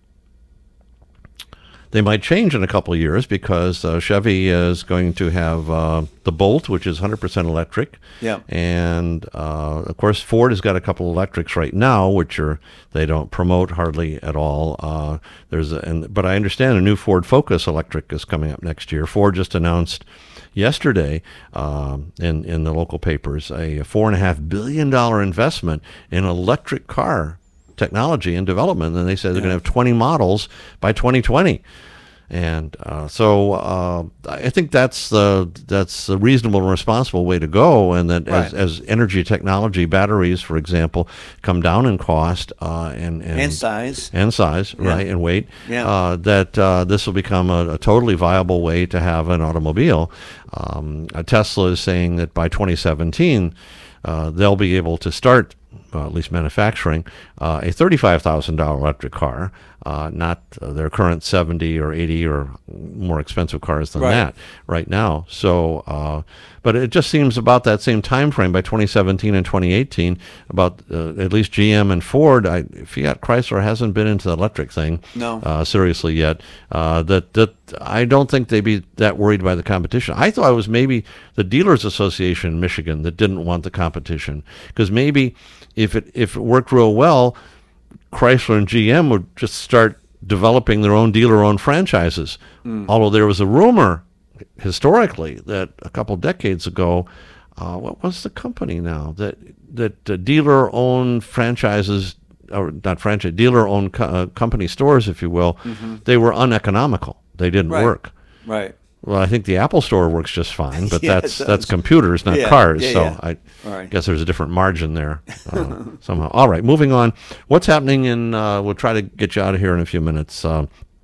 They might change in a couple of years because uh, Chevy is going to have uh, the Bolt, which is one hundred percent electric. Yeah. And, uh, of course, Ford has got a couple of electrics right now, which are they don't promote hardly at all. Uh, there's a, and But I understand a new Ford Focus electric is coming up next year. Ford just announced yesterday um, in, in the local papers a four point five billion dollars investment in electric car technology and development, and they said they're yeah. going to have twenty models by twenty twenty, and uh, so uh, I think that's the that's a reasonable and responsible way to go. And that right. as, as energy technology, batteries, for example, come down in cost uh, and, and and size and size, yeah. right, and weight, yeah. uh, that uh, this will become a, a totally viable way to have an automobile. Um, Tesla is saying that by twenty seventeen, uh, they'll be able to start. Uh, at least manufacturing, uh, a thirty-five thousand dollars electric car, uh, not uh, their current seventy or eighty or more expensive cars than right. that right now. So, uh, but it just seems about that same time frame by twenty seventeen and twenty eighteen, about uh, at least G M and Ford, I, Fiat Chrysler hasn't been into the electric thing no. uh, seriously yet. Uh, that that I don't think they'd be that worried by the competition. I thought it was maybe the Dealers Association in Michigan that didn't want the competition, because maybe if it if it worked real well, Chrysler and G M would just start developing their own dealer-owned franchises. Mm. Although there was a rumor historically that a couple decades ago, uh, what was the company now that that uh, dealer-owned franchises, or not franchise, dealer-owned co- uh, company stores, if you will, mm-hmm. they were uneconomical. They didn't right. work. Right. Well, I think the Apple Store works just fine, but yeah, that's that's computers, not yeah, cars. yeah, so yeah. I right. guess there's a different margin there uh, somehow. All right, moving on. What's happening in? Uh, we'll try to get you out of here in a few minutes. Uh,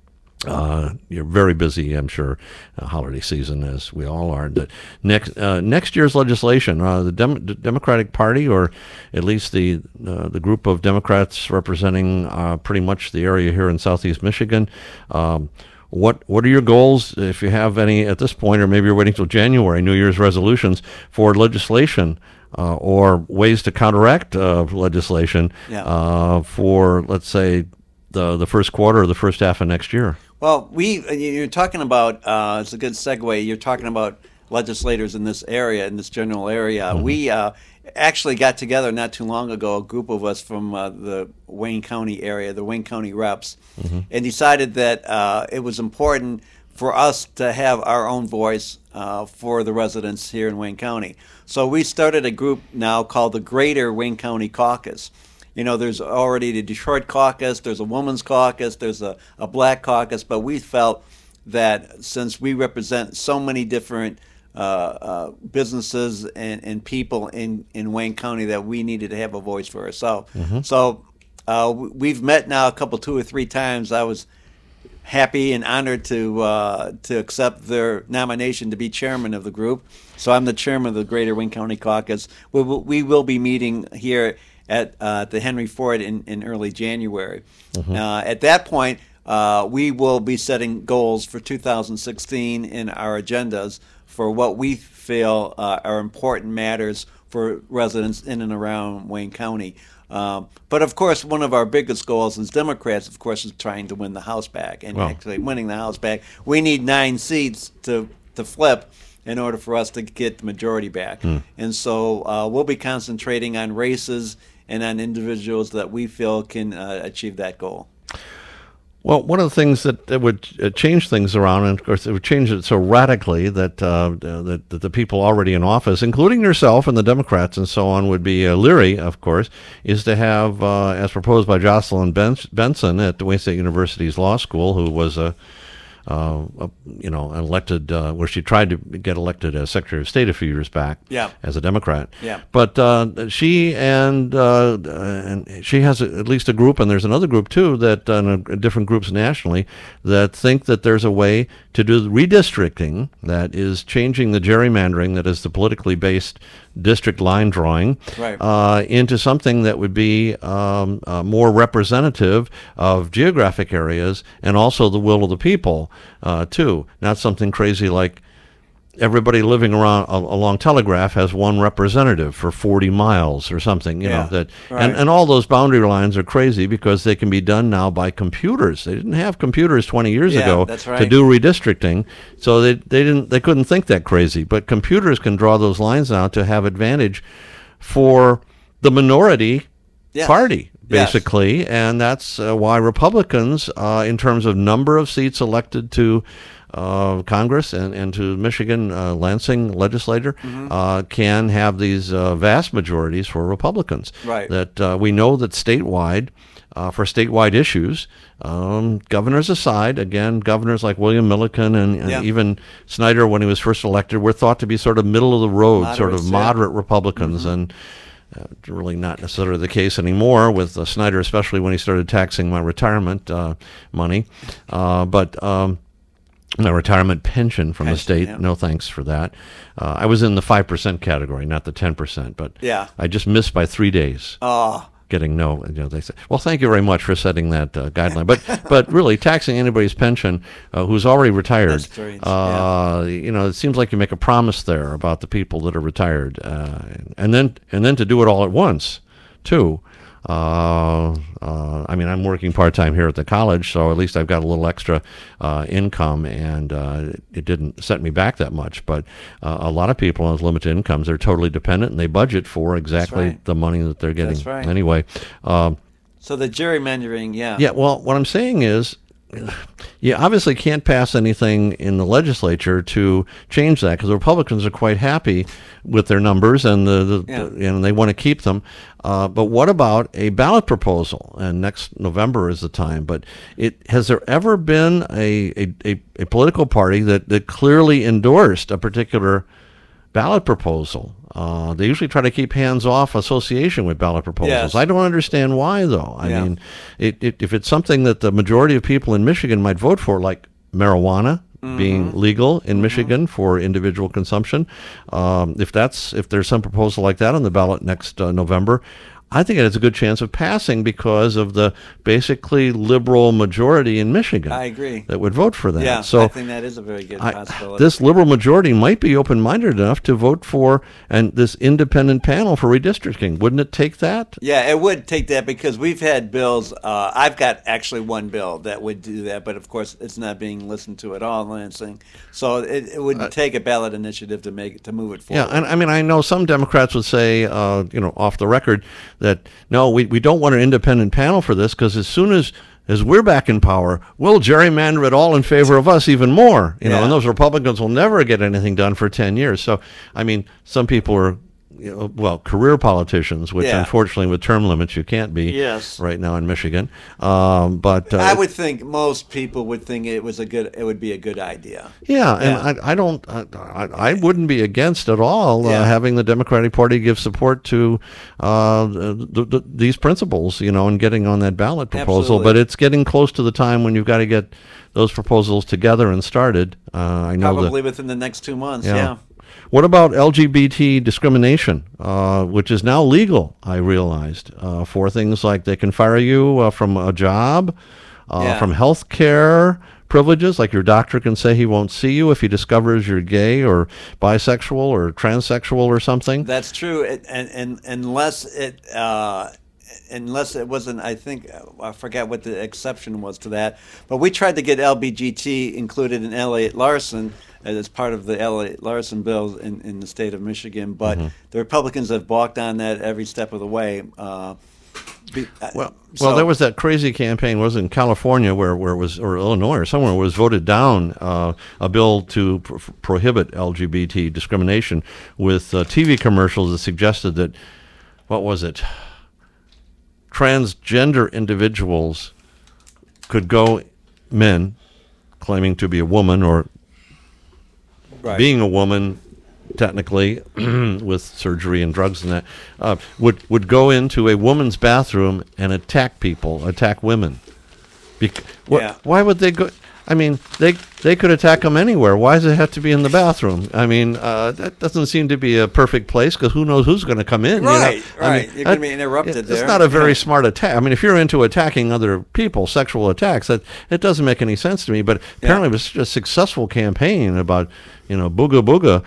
uh, you're very busy, I'm sure. Uh, holiday season, as we all are. The next uh, next year's legislation, uh, the, Dem- the Democratic Party, or at least the uh, the group of Democrats representing uh, pretty much the area here in Southeast Michigan. Um, What what are your goals, if you have any at this point, or maybe you're waiting till January, New Year's resolutions for legislation uh, or ways to counteract uh, legislation yeah. uh, for, let's say, the the first quarter or the first half of next year? Well, we you're talking about, uh, it's a good segue, you're talking about legislators in this area, in this general area. Mm-hmm. We uh, actually got together not too long ago, a group of us from uh, the Wayne County area, the Wayne County reps, Mm-hmm. and decided that uh, it was important for us to have our own voice uh, for the residents here in Wayne County. So we started a group now called the Greater Wayne County Caucus. You know, there's already the Detroit Caucus, there's a Women's Caucus, there's a, a Black Caucus, but we felt that since we represent so many different uh, uh, businesses and, and people in, in Wayne County, that we needed to have a voice for ourselves. Mm-hmm. So uh, we've met now a couple, two or three times. I was happy and honored to uh, to accept their nomination to be chairman of the group. So I'm the chairman of the Greater Wayne County Caucus. We will, we will be meeting here at uh, the Henry Ford in, in early January. Mm-hmm. Uh, at that point, uh, we will be setting goals for two thousand sixteen in our agendas for what we feel uh, are important matters for residents in and around Wayne County. Um, but of course, one of our biggest goals as Democrats, of course, is trying to win the House back. And Well. actually winning the House back, we need nine seats to, to flip in order for us to get the majority back. Hmm. And so uh, we'll be concentrating on races and on individuals that we feel can uh, achieve that goal. Well, one of the things that, that would uh, change things around, and of course it would change it so radically that, uh, that that the people already in office, including yourself and the Democrats and so on, would be uh, leery, of course, is to have, uh, as proposed by Jocelyn Ben- Benson at Wayne State University's law school, who was a Uh, uh, you know, elected, uh, where she tried to get elected as Secretary of State a few years back, Yeah. as a Democrat. Yeah. But uh, she and uh, and she has a, at least a group, and there's another group too that uh, different groups nationally that think that there's a way to do redistricting that is changing the gerrymandering that is the politically based district line drawing Right. uh, into something that would be um, uh, more representative of geographic areas and also the will of the people, uh, too. Not something crazy like everybody living around a, along Telegraph has one representative for forty miles or something, you Yeah, know, that, right. and, and all those boundary lines are crazy because they can be done now by computers. They didn't have computers twenty years Yeah, ago that's to right. do redistricting, so they, they didn't, they couldn't think that crazy, but computers can draw those lines out to have advantage for the minority Yes. party, Yes. basically, and that's uh, why Republicans, uh, in terms of number of seats elected to uh, Congress and, and to Michigan uh, Lansing legislator, Mm-hmm. uh, can have these uh, vast majorities for Republicans. Right. That uh, we know that statewide, uh, for statewide issues, um, governors aside, again, governors like William Milliken and, and Yeah. even Snyder, when he was first elected, were thought to be sort of middle of the road, sort of Moderates, yeah. moderate Republicans, Mm-hmm. and uh, really not necessarily the case anymore with uh, Snyder, especially when he started taxing my retirement uh, money. Uh, but um, my retirement pension from the Pension, state, yeah. no thanks for that. Uh, I was in the five percent category, not the ten percent, but Yeah. I just missed by three days. Oh, Getting no, you know, they say, well, thank you very much for setting that uh, guideline. But but really, taxing anybody's pension uh, who's already retired, That's strange, uh, you know, it seems like you make a promise there about the people that are retired, uh, and then and then to do it all at once, too. Uh, uh, I mean, I'm working part time here at the college, so at least I've got a little extra uh, income, and uh, it didn't set me back that much. But uh, a lot of people with limited incomes, they're totally dependent, and they budget for exactly right. the money that they're getting. That's right. Anyway, um, so the gerrymandering, yeah. yeah. Well, what I'm saying is, you obviously can't pass anything in the legislature to change that because the Republicans are quite happy with their numbers and the, the, Yeah. the and they want to keep them. Uh, but what about a ballot proposal? And next November is the time. But it has there ever been a a, a, a political party that, that clearly endorsed a particular ballot proposal? Uh, they usually try to keep hands-off association with ballot proposals. Yes. I don't understand why, though. I Yeah. mean, it, it, if it's something that the majority of people in Michigan might vote for, like marijuana Mm-hmm. being legal in Michigan for individual consumption, um, if that's if there's some proposal like that on the ballot next uh, November, I think it has a good chance of passing because of the basically liberal majority in Michigan. I agree. That would vote for that. Yeah, so I think that is a very good I, possibility. this liberal majority might be open-minded enough to vote for and this independent panel for redistricting. Wouldn't it take that? Yeah, it would take that because we've had bills. Uh, I've got actually one bill that would do that, but of course it's not being listened to at all in Lansing. So it, it would uh, take a ballot initiative to make it, to move it forward. Yeah, and I mean I know some Democrats would say, uh, you know, off the record, that no, we, we don't want an independent panel for this because as soon as as we're back in power, we'll gerrymander it all in favor of us even more. You know, yeah. and those Republicans will never get anything done for ten years. So, I mean, some people are, you know, well, career politicians, which yeah. unfortunately with term limits you can't be yes. right now in Michigan. Um, but uh, I would think most people would think it was a good, it would be a good idea. Yeah, yeah. and I, I don't, I, I wouldn't be against at all uh, yeah. having the Democratic Party give support to uh, the, the, these principles, you know, and getting on that ballot proposal. Absolutely. But it's getting close to the time when you've got to get those proposals together and started. Uh, I know Probably that, within the next two months. Yeah. yeah. What about L G B T discrimination, uh, which is now legal, I realized, uh, for things like they can fire you uh, from a job, uh, Yeah. from health care privileges, like your doctor can say he won't see you if he discovers you're gay or bisexual or transsexual or something. That's true, it, and, and unless it uh, unless it wasn't, I think I forget what the exception was to that. But we tried to get L B G T included in Elliott Larson as part of the Elliott Larson bill in, in the state of Michigan, but Mm-hmm. the Republicans have balked on that every step of the way. Uh, be, Well, so, well, there was that crazy campaign, was it in California, where, where it was, or Illinois, or somewhere, where it was voted down uh, a bill to pro- prohibit L G B T discrimination with uh, T V commercials that suggested that, what was it, transgender individuals could go, men claiming to be a woman or right. being a woman, technically, with surgery and drugs and that, uh, would would go into a woman's bathroom and attack people, attack women. Bec- wh- Yeah. Why would they go? I mean, they they could attack them anywhere. Why does it have to be in the bathroom? I mean, uh, that doesn't seem to be a perfect place because who knows who's going to come in? Right, you know? right. I mean, You're going to that- be interrupted It's there. not a very Yeah. smart attack. I mean, if you're into attacking other people, sexual attacks, that it doesn't make any sense to me. But apparently, it was such a successful campaign about, you know, booga booga.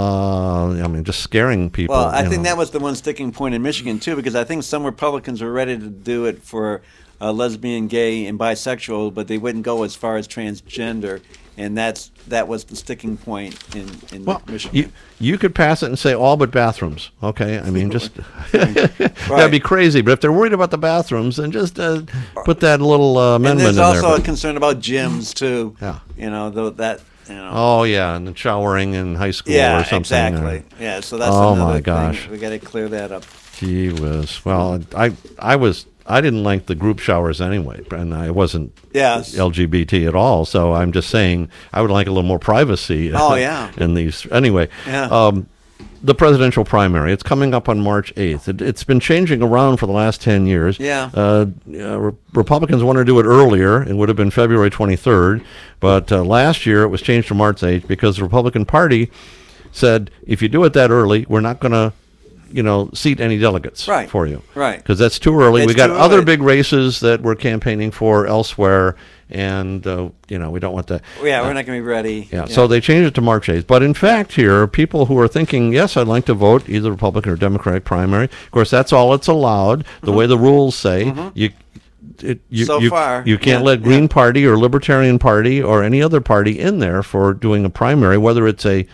Uh, I mean, just scaring people. Well, I you think know. that was the one sticking point in Michigan too, because I think some Republicans were ready to do it for uh, lesbian, gay, and bisexual, but they wouldn't go as far as transgender, and that's that was the sticking point in, in Well, Michigan. you, you could pass it and say all but bathrooms. Okay, I mean, just Right. that'd be crazy. But if they're worried about the bathrooms, then just uh, put that little uh, and amendment there's in there. also a But- concern about gyms too. Yeah. You know, though that you know. oh yeah, and then showering in high school yeah, or something. exactly. or- Yeah, so that's Oh, another my gosh. thing. We got to clear that up. Gee whiz. Well, I I was I didn't like the group showers anyway, and I wasn't Yes. L G B T at all. So I'm just saying I would like a little more privacy. Oh, yeah. in these anyway. Yeah. Um, the presidential primary. It's coming up on March eighth. It, it's been changing around for the last ten years. Yeah. Uh, uh, Re- Republicans wanted to do it earlier. It would have been February twenty-third. But uh, last year it was changed to March eighth because the Republican Party said, if you do it that early, we're not going to, you know, seat any delegates Right. for you. Right. Because that's too early. It's We got too other early. big races that we're campaigning for elsewhere, and, uh, you know, we don't want that. Yeah, we're not going to be ready. Yeah, so they changed it to March eighth. But in fact, here, people who are thinking, yes, I'd like to vote either Republican or Democratic primary, of course, that's all it's allowed. The way the rules say, you it, you, So you, far, you can't yeah, let Green yeah. Party or Libertarian Party or any other party in there for doing a primary, whether it's a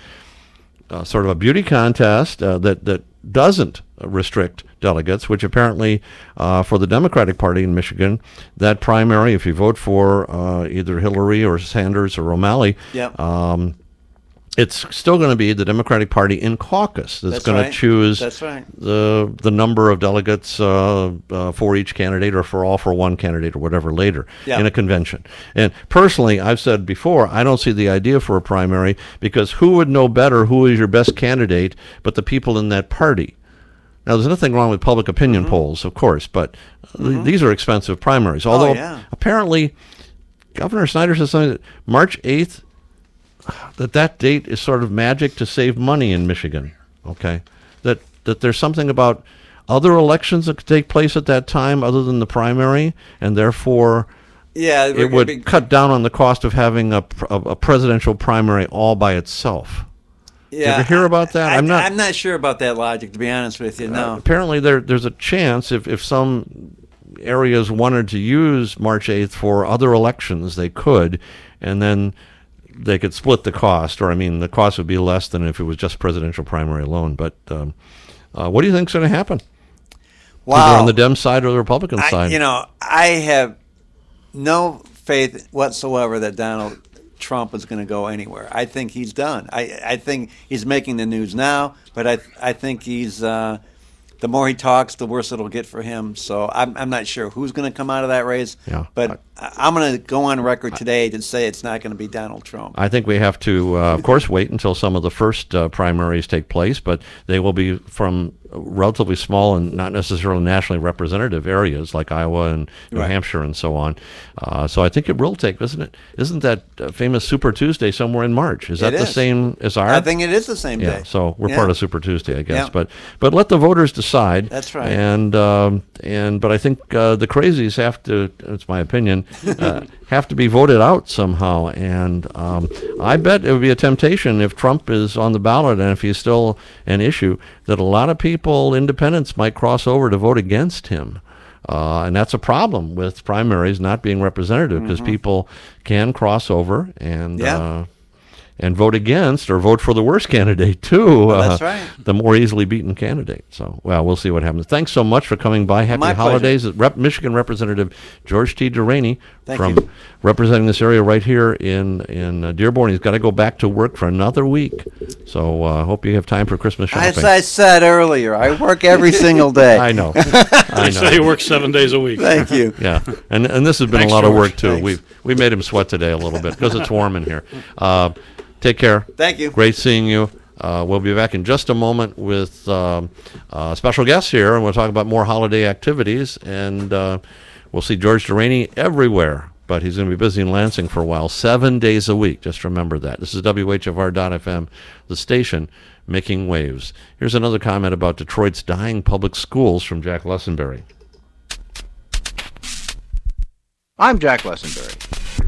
uh, sort of a beauty contest uh, that, that doesn't restrict delegates, which apparently uh, for the Democratic Party in Michigan, that primary, if you vote for uh, either Hillary or Sanders or O'Malley, Yep. um, it's still going to be the Democratic Party in caucus that's, That's going right. to choose That's right. the the number of delegates uh, uh, for each candidate, or for all for one candidate, or whatever later Yeah. in a convention. And personally, I've said before, I don't see the idea for a primary, because who would know better who is your best candidate but the people in that party? Now, there's nothing wrong with public opinion Mm-hmm. polls, of course, but th- these are expensive primaries. Although Oh, yeah. apparently Governor Snyder says something that March eighth, that that date is sort of magic to save money in Michigan. Okay, that that there's something about other elections that could take place at that time other than the primary, and therefore Yeah, it would be, cut down on the cost of having a, a, a presidential primary all by itself. Yeah, Did you ever hear about that? I, I'm not. I'm not sure about that logic, to be honest with you. No. Uh, apparently, there there's a chance if if some areas wanted to use March eighth for other elections, they could, and then they could split the cost. Or I mean, the cost would be less than if it was just presidential primary alone. But um, uh, what do you think's going to happen? Wow. Either on the Dem side or the Republican I, side. You know, I have no faith whatsoever that Donald Trump is going to go anywhere. I think he's done. I, I think he's making the news now, but I I think he's uh, the more he talks, the worse it'll get for him. So I'm I'm not sure who's going to come out of that race. Yeah. But I, I'm going to go on record today to say it's not going to be Donald Trump. I think we have to, uh, of course, wait until some of the first uh, primaries take place, but they will be from relatively small and not necessarily nationally representative areas like Iowa and New Right. Hampshire and so on. Uh, so I think it will take, isn't it? Isn't that uh, famous Super Tuesday somewhere in March? Is that It the is. same as our? I think it is the same Yeah, day. so we're Yeah. part of Super Tuesday, I guess. Yeah. But but let the voters decide. That's right. And um, and but I think uh, the crazies have to. It's my opinion. Uh, have to be voted out somehow. And um, I bet it would be a temptation if Trump is on the ballot and if he's still an issue that a lot of people, independents, might cross over to vote against him. Uh, and that's a problem with primaries not being representative because Mm-hmm. people can cross over and Yeah. uh, and vote against or vote for the worst candidate too. Well, that's uh, right. The more easily beaten candidate. So, well, we'll see what happens. Thanks so much for coming by. Happy My pleasure. holidays. Rep- Michigan Representative George T. Deraney Thank from you. representing this area right here in in uh, Dearborn. He's got to go back to work for another week. So, I uh, hope you have time for Christmas shopping. As I said earlier, I work every single day. I know. I So he know. works seven days a week. Thank you. Yeah, and and this has been Thanks, a lot of George. work too. Thanks. We we made him sweat today a little bit because it's warm in here. Uh, take care. Thank you. Great seeing you. Uh, we'll be back in just a moment with um, uh, special guests here, and we'll talk about more holiday activities. And uh, we'll see George Deraney everywhere, but he's going to be busy in Lansing for a while, seven days a week. Just remember that. This is W H F R dot F M, the station making waves. Here's another comment about Detroit's dying public schools from Jack Lessenberry. I'm Jack Lessenberry.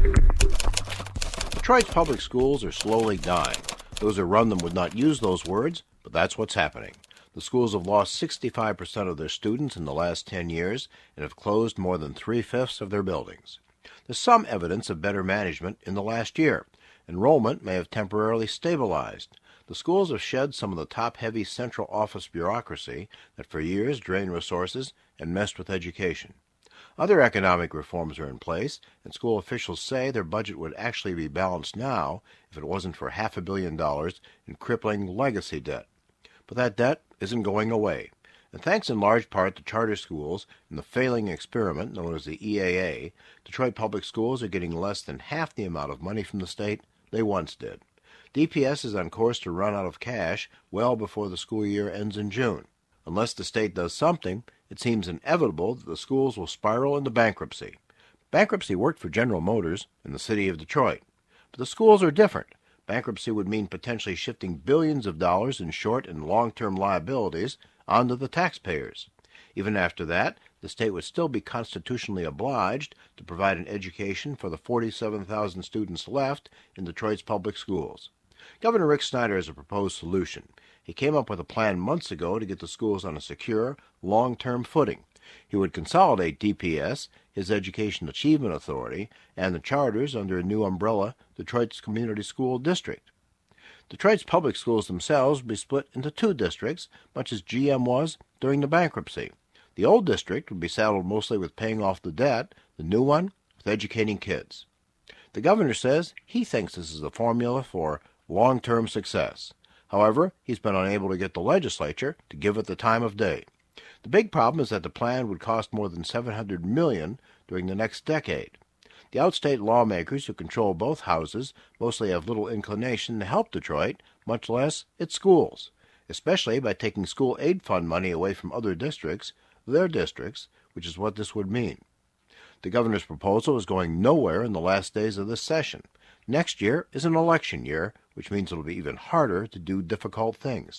Detroit's public schools are slowly dying. Those who run them would not use those words, but that's what's happening. The schools have lost sixty-five percent of their students in the last ten years and have closed more than three-fifths of their buildings. There's some evidence of better management in the last year. Enrollment may have temporarily stabilized. The schools have shed some of the top-heavy central office bureaucracy that for years drained resources and messed with education. Other economic reforms are in place, and school officials say their budget would actually be balanced now if it wasn't for half a billion dollars in crippling legacy debt. But that debt isn't going away, and thanks in large part to charter schools and the failing experiment known as the E A A, Detroit public schools are getting less than half the amount of money from the state they once did. D P S is on course to run out of cash well before the school year ends in June. Unless the state does something, it seems inevitable that the schools will spiral into bankruptcy. Bankruptcy worked for General Motors in the city of Detroit. But the schools are different. Bankruptcy would mean potentially shifting billions of dollars in short and long-term liabilities onto the taxpayers. Even after that, the state would still be constitutionally obliged to provide an education for the forty-seven thousand students left in Detroit's public schools. Governor Rick Snyder has a proposed solution. He came up with a plan months ago to get the schools on a secure, long-term footing. He would consolidate D P S, his Education Achievement Authority, and the charters under a new umbrella, Detroit's Community School District. Detroit's public schools themselves would be split into two districts, much as G M was during the bankruptcy. The old district would be saddled mostly with paying off the debt, the new one with educating kids. The governor says he thinks this is a formula for long-term success. However, he's been unable to get the legislature to give it the time of day. The big problem is that the plan would cost more than seven hundred million dollars during the next decade. The outstate lawmakers who control both houses mostly have little inclination to help Detroit, much less its schools, especially by taking school aid fund money away from other districts, their districts, which is what this would mean. The governor's proposal is going nowhere in the last days of this session. Next year is an election year, which means it'll be even harder to do difficult things.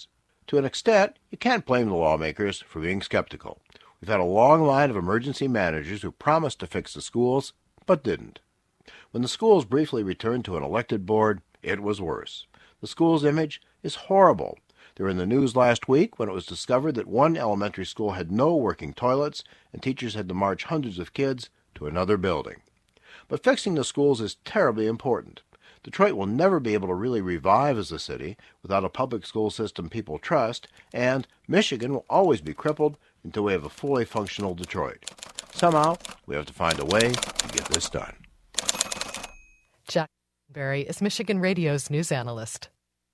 To an extent, you can't blame the lawmakers for being skeptical. We've had a long line of emergency managers who promised to fix the schools, but didn't. When the schools briefly returned to an elected board, it was worse. The school's image is horrible. They were in the news last week when it was discovered that one elementary school had no working toilets and teachers had to march hundreds of kids to another building. But fixing the schools is terribly important. Detroit will never be able to really revive as a city without a public school system people trust, and Michigan will always be crippled until we have a fully functional Detroit. Somehow, we have to find a way to get this done. Jack Berry is Michigan Radio's news analyst.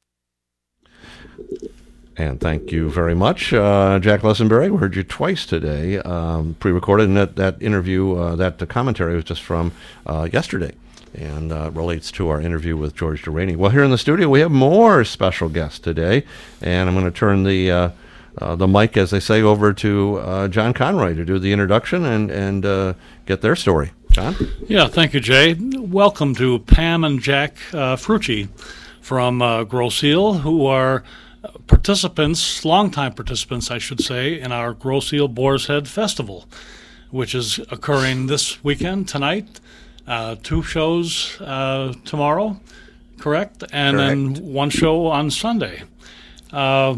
And thank you very much, uh, Jack Lessenberry. We heard you twice today, um, pre-recorded, and that, that interview, uh, that the commentary was just from uh, yesterday, and uh, relates to our interview with George Deraney. Well, here in the studio, we have more special guests today, and I'm going to turn the uh, uh, the mic, as they say, over to uh, John Conroy to do the introduction and, and uh, get their story. John? Yeah, thank you, Jay. Welcome to Pam and Jack uh, Frucci from uh, Grosse Ile, who are participants, longtime participants, I should say, in our Grosse Ile Boar's Head Festival, which is occurring this weekend, tonight, uh, two shows uh, tomorrow, correct? And Correct. then one show on Sunday. Uh,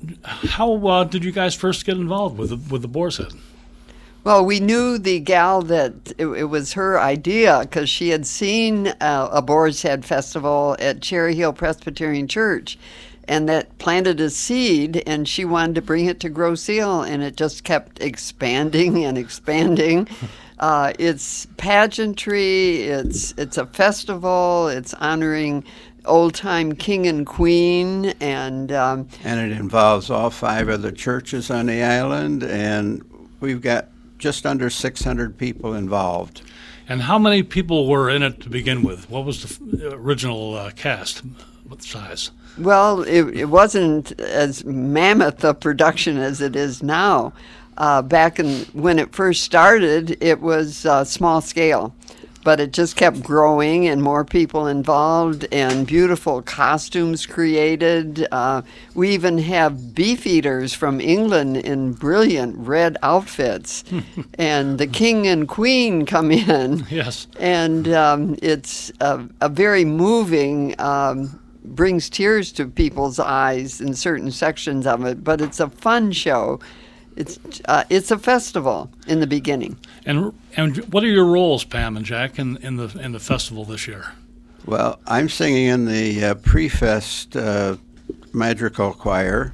how uh, did you guys first get involved with the, with the Boar's Head? Well, we knew the gal that it, it was her idea because she had seen uh, a Boar's Head Festival at Cherry Hill Presbyterian Church, and that planted a seed, and she wanted to bring it to Grosse Ile, and it just kept expanding and expanding. Uh, it's pageantry, it's it's a festival, it's honoring old-time king and queen, and um, and it involves all five other churches on the island, and we've got just under six hundred people involved. And how many people were in it to begin with? What was the f- original uh, cast? What size? well, it, it wasn't as mammoth a production as it is now. Uh, back in when it first started, it was uh, small scale, but it just kept growing and more people involved and beautiful costumes created. Uh, we even have beef eaters from England in brilliant red outfits, and the king and queen come in. Yes. And um, it's a, a very moving, um, brings tears to people's eyes in certain sections of it, but it's a fun show. It's uh, it's a festival in the beginning. And and what are your roles, Pam and Jack, in, in the in the festival this year? Well, I'm singing in the uh, pre-fest uh, madrigal choir,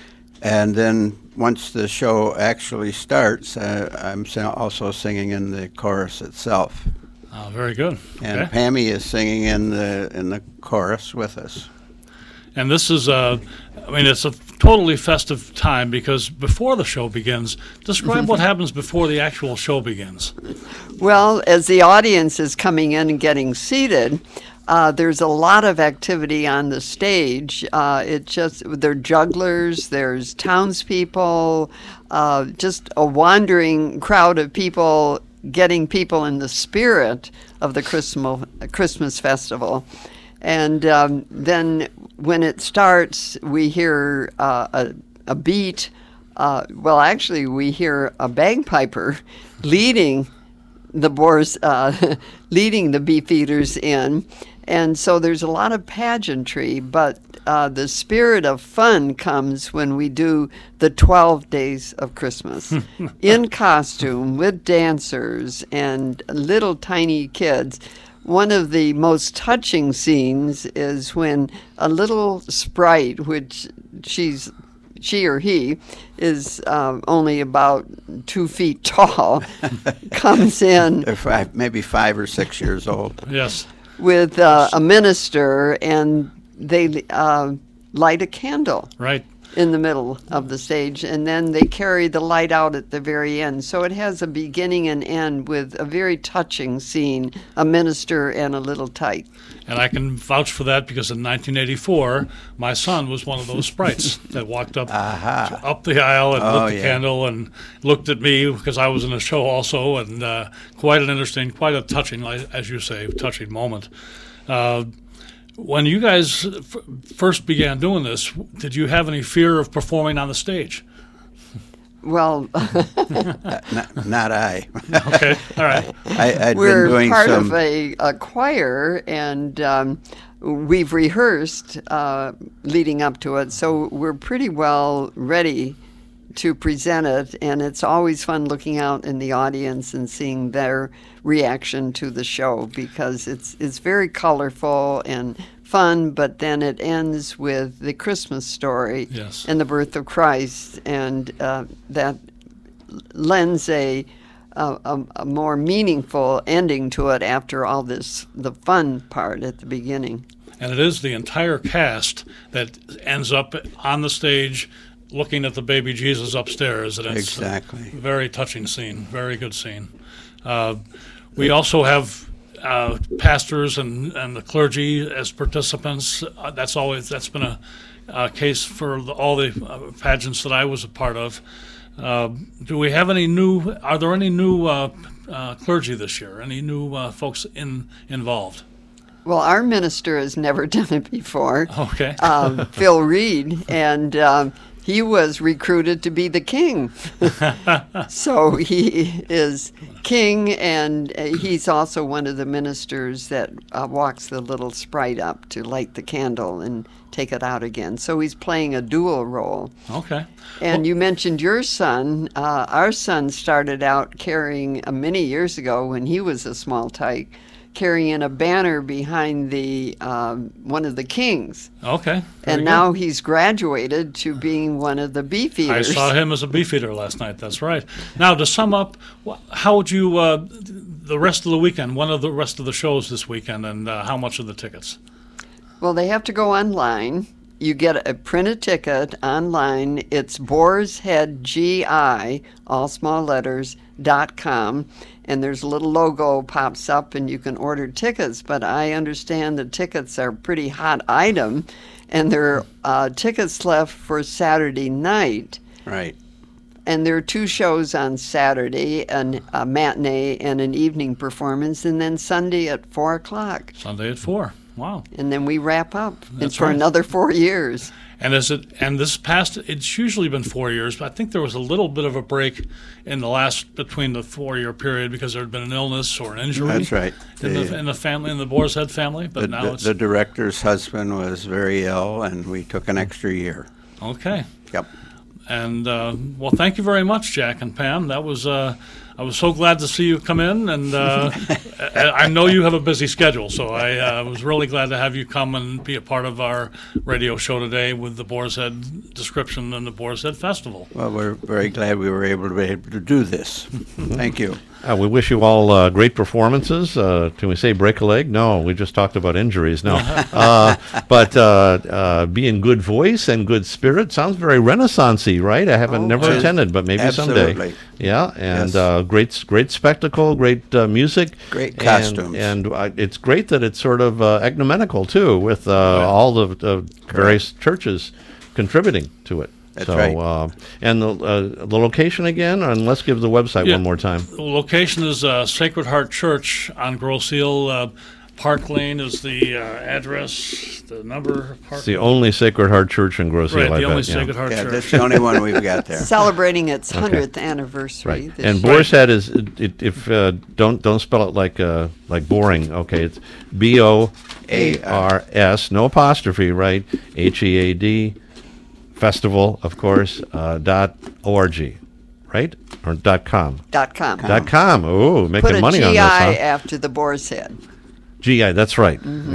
and then once the show actually starts, uh, I'm also singing in the chorus itself. Oh, very good. And Okay. Pammy is singing in the in the chorus with us. And this is, uh, I mean, it's a totally festive time because before the show begins, describe what happens before the actual show begins. Well, as the audience is coming in and getting seated, uh, there's a lot of activity on the stage. Uh, it just there are jugglers, there's townspeople, uh, just a wandering crowd of people getting people in the spirit of the Christmas Christmas festival. And um, then when it starts, we hear uh, a, a beat. Uh, well, actually, we hear a bagpiper leading the boars, uh, leading the beef eaters in. And so there's a lot of pageantry, but uh, the spirit of fun comes when we do the twelve days of Christmas in costume with dancers and little tiny kids. One of the most touching scenes is when a little sprite, which she's she or he is um, only about two feet tall, comes in. They're five, maybe five or six years old. Yes. With uh, a minister, and they uh, light a candle. Right. In the middle of the stage, and then they carry the light out at the very end. So it has a beginning and end with a very touching scene, a minister and a little tyke. And I can vouch for that because in nineteen eighty-four, my son was one of those sprites that walked up Aha. up the aisle and Oh, lit the yeah. candle and looked at me because I was in a show also, and uh, quite an interesting, quite a touching, like- as you say, touching moment. Uh, when you guys f- first began doing this, did you have any fear of performing on the stage? Well, not, not I. Okay, all right. I, I'd we're been doing part some. of a, a choir, and um, we've rehearsed uh, leading up to it, so we're pretty well ready to present it, and it's always fun looking out in the audience and seeing their reaction to the show, because it's it's very colorful and fun, but then it ends with the Christmas story Yes. and the birth of Christ, and uh, that lends a, a a a more meaningful ending to it after all this, the fun part at the beginning. And it is the entire cast that ends up on the stage looking at the baby Jesus upstairs. And it's Exactly. a very touching scene, very good scene. Uh, we also have uh, pastors and, and the clergy as participants. Uh, that's always that's been a, a case for the, all the uh, pageants that I was a part of. Uh, do we have any new? Are there any new uh, uh, clergy this year? Any new uh, folks in involved? Well, our minister has never done it before. Okay. um, Phil Reed, and um, he was recruited to be the king. So he is king, and uh, he's also one of the ministers that uh, walks the little sprite up to light the candle and take it out again. So he's playing a dual role. Okay. And you mentioned your son. Uh, our son started out carrying, uh, many years ago when he was a small tyke, carrying a banner behind the um, one of the kings. Okay. very And good. now he's graduated to being one of the beefeaters. I saw him as a beefeater last night. That's right. Now, to sum up, wh- how would you uh, the rest of the weekend? One of the rest of the shows this weekend, and uh, how much are the tickets? Well, they have to go online. You get a printed ticket online. It's Boar's Head G I, all small letters, dot com. And there's a little logo pops up, and you can order tickets. But I understand the tickets are a pretty hot item, and there are uh, tickets left for Saturday night. Right. And there are two shows on Saturday, an, a matinee and an evening performance, and then Sunday at four o'clock. Sunday at four. Wow. And then we wrap up. That's it's for right. another four years. And is it? And this past, it's usually been four years, but I think there was a little bit of a break in the last between the four-year period because there had been an illness or an injury. That's right. In the, The- in the family, in the Boar's Head family, but The, now the, it's the director's husband was very ill, and we took an extra year. okay. Yep. And uh, well, thank you very much, Jack and Pam. That was uh, I was so glad to see you come in, and uh, I, I know you have a busy schedule, so I uh, was really glad to have you come and be a part of our radio show today with the Boar's Head description and the Boar's Head Festival. Well, we're very glad we were able to be able to do this. Thank you. Uh, we wish you all uh, great performances. Uh, can we say break a leg? No, we just talked about injuries. No. uh, but uh, uh, be in good voice and good spirit. Sounds very Renaissance-y, right? I haven't Oh, never yes. attended, but maybe someday. Absolutely. Yeah, and Yes. uh, great great spectacle, great uh, music. Great and- costumes. And, uh, it's great that it's sort of uh, ecumenical, too, with uh, all the, the various churches contributing to it. That's so, right. uh, and the uh, the location again, and let's give the website Yeah. one more time. The location is uh, Sacred Heart Church on Grosse Ile. Uh, Park Lane is the uh, address, the number. Park It's the only Sacred Heart Church in Grosse right, Ile, I the only bet, yeah. Sacred Heart Yeah, Church. that's the only one we've got there. Celebrating its hundredth anniversary. Right. This And year. Boar's Head is it, it, if uh, don't don't spell it like uh, like boring. Okay, it's B O A R S, no apostrophe, right? H E A D, festival, of course. Uh, dot org, right? Or dot com. Dot com. Dot com. Oh, making Put a money G I on this, huh? after the Boar's Head. G I. That's right.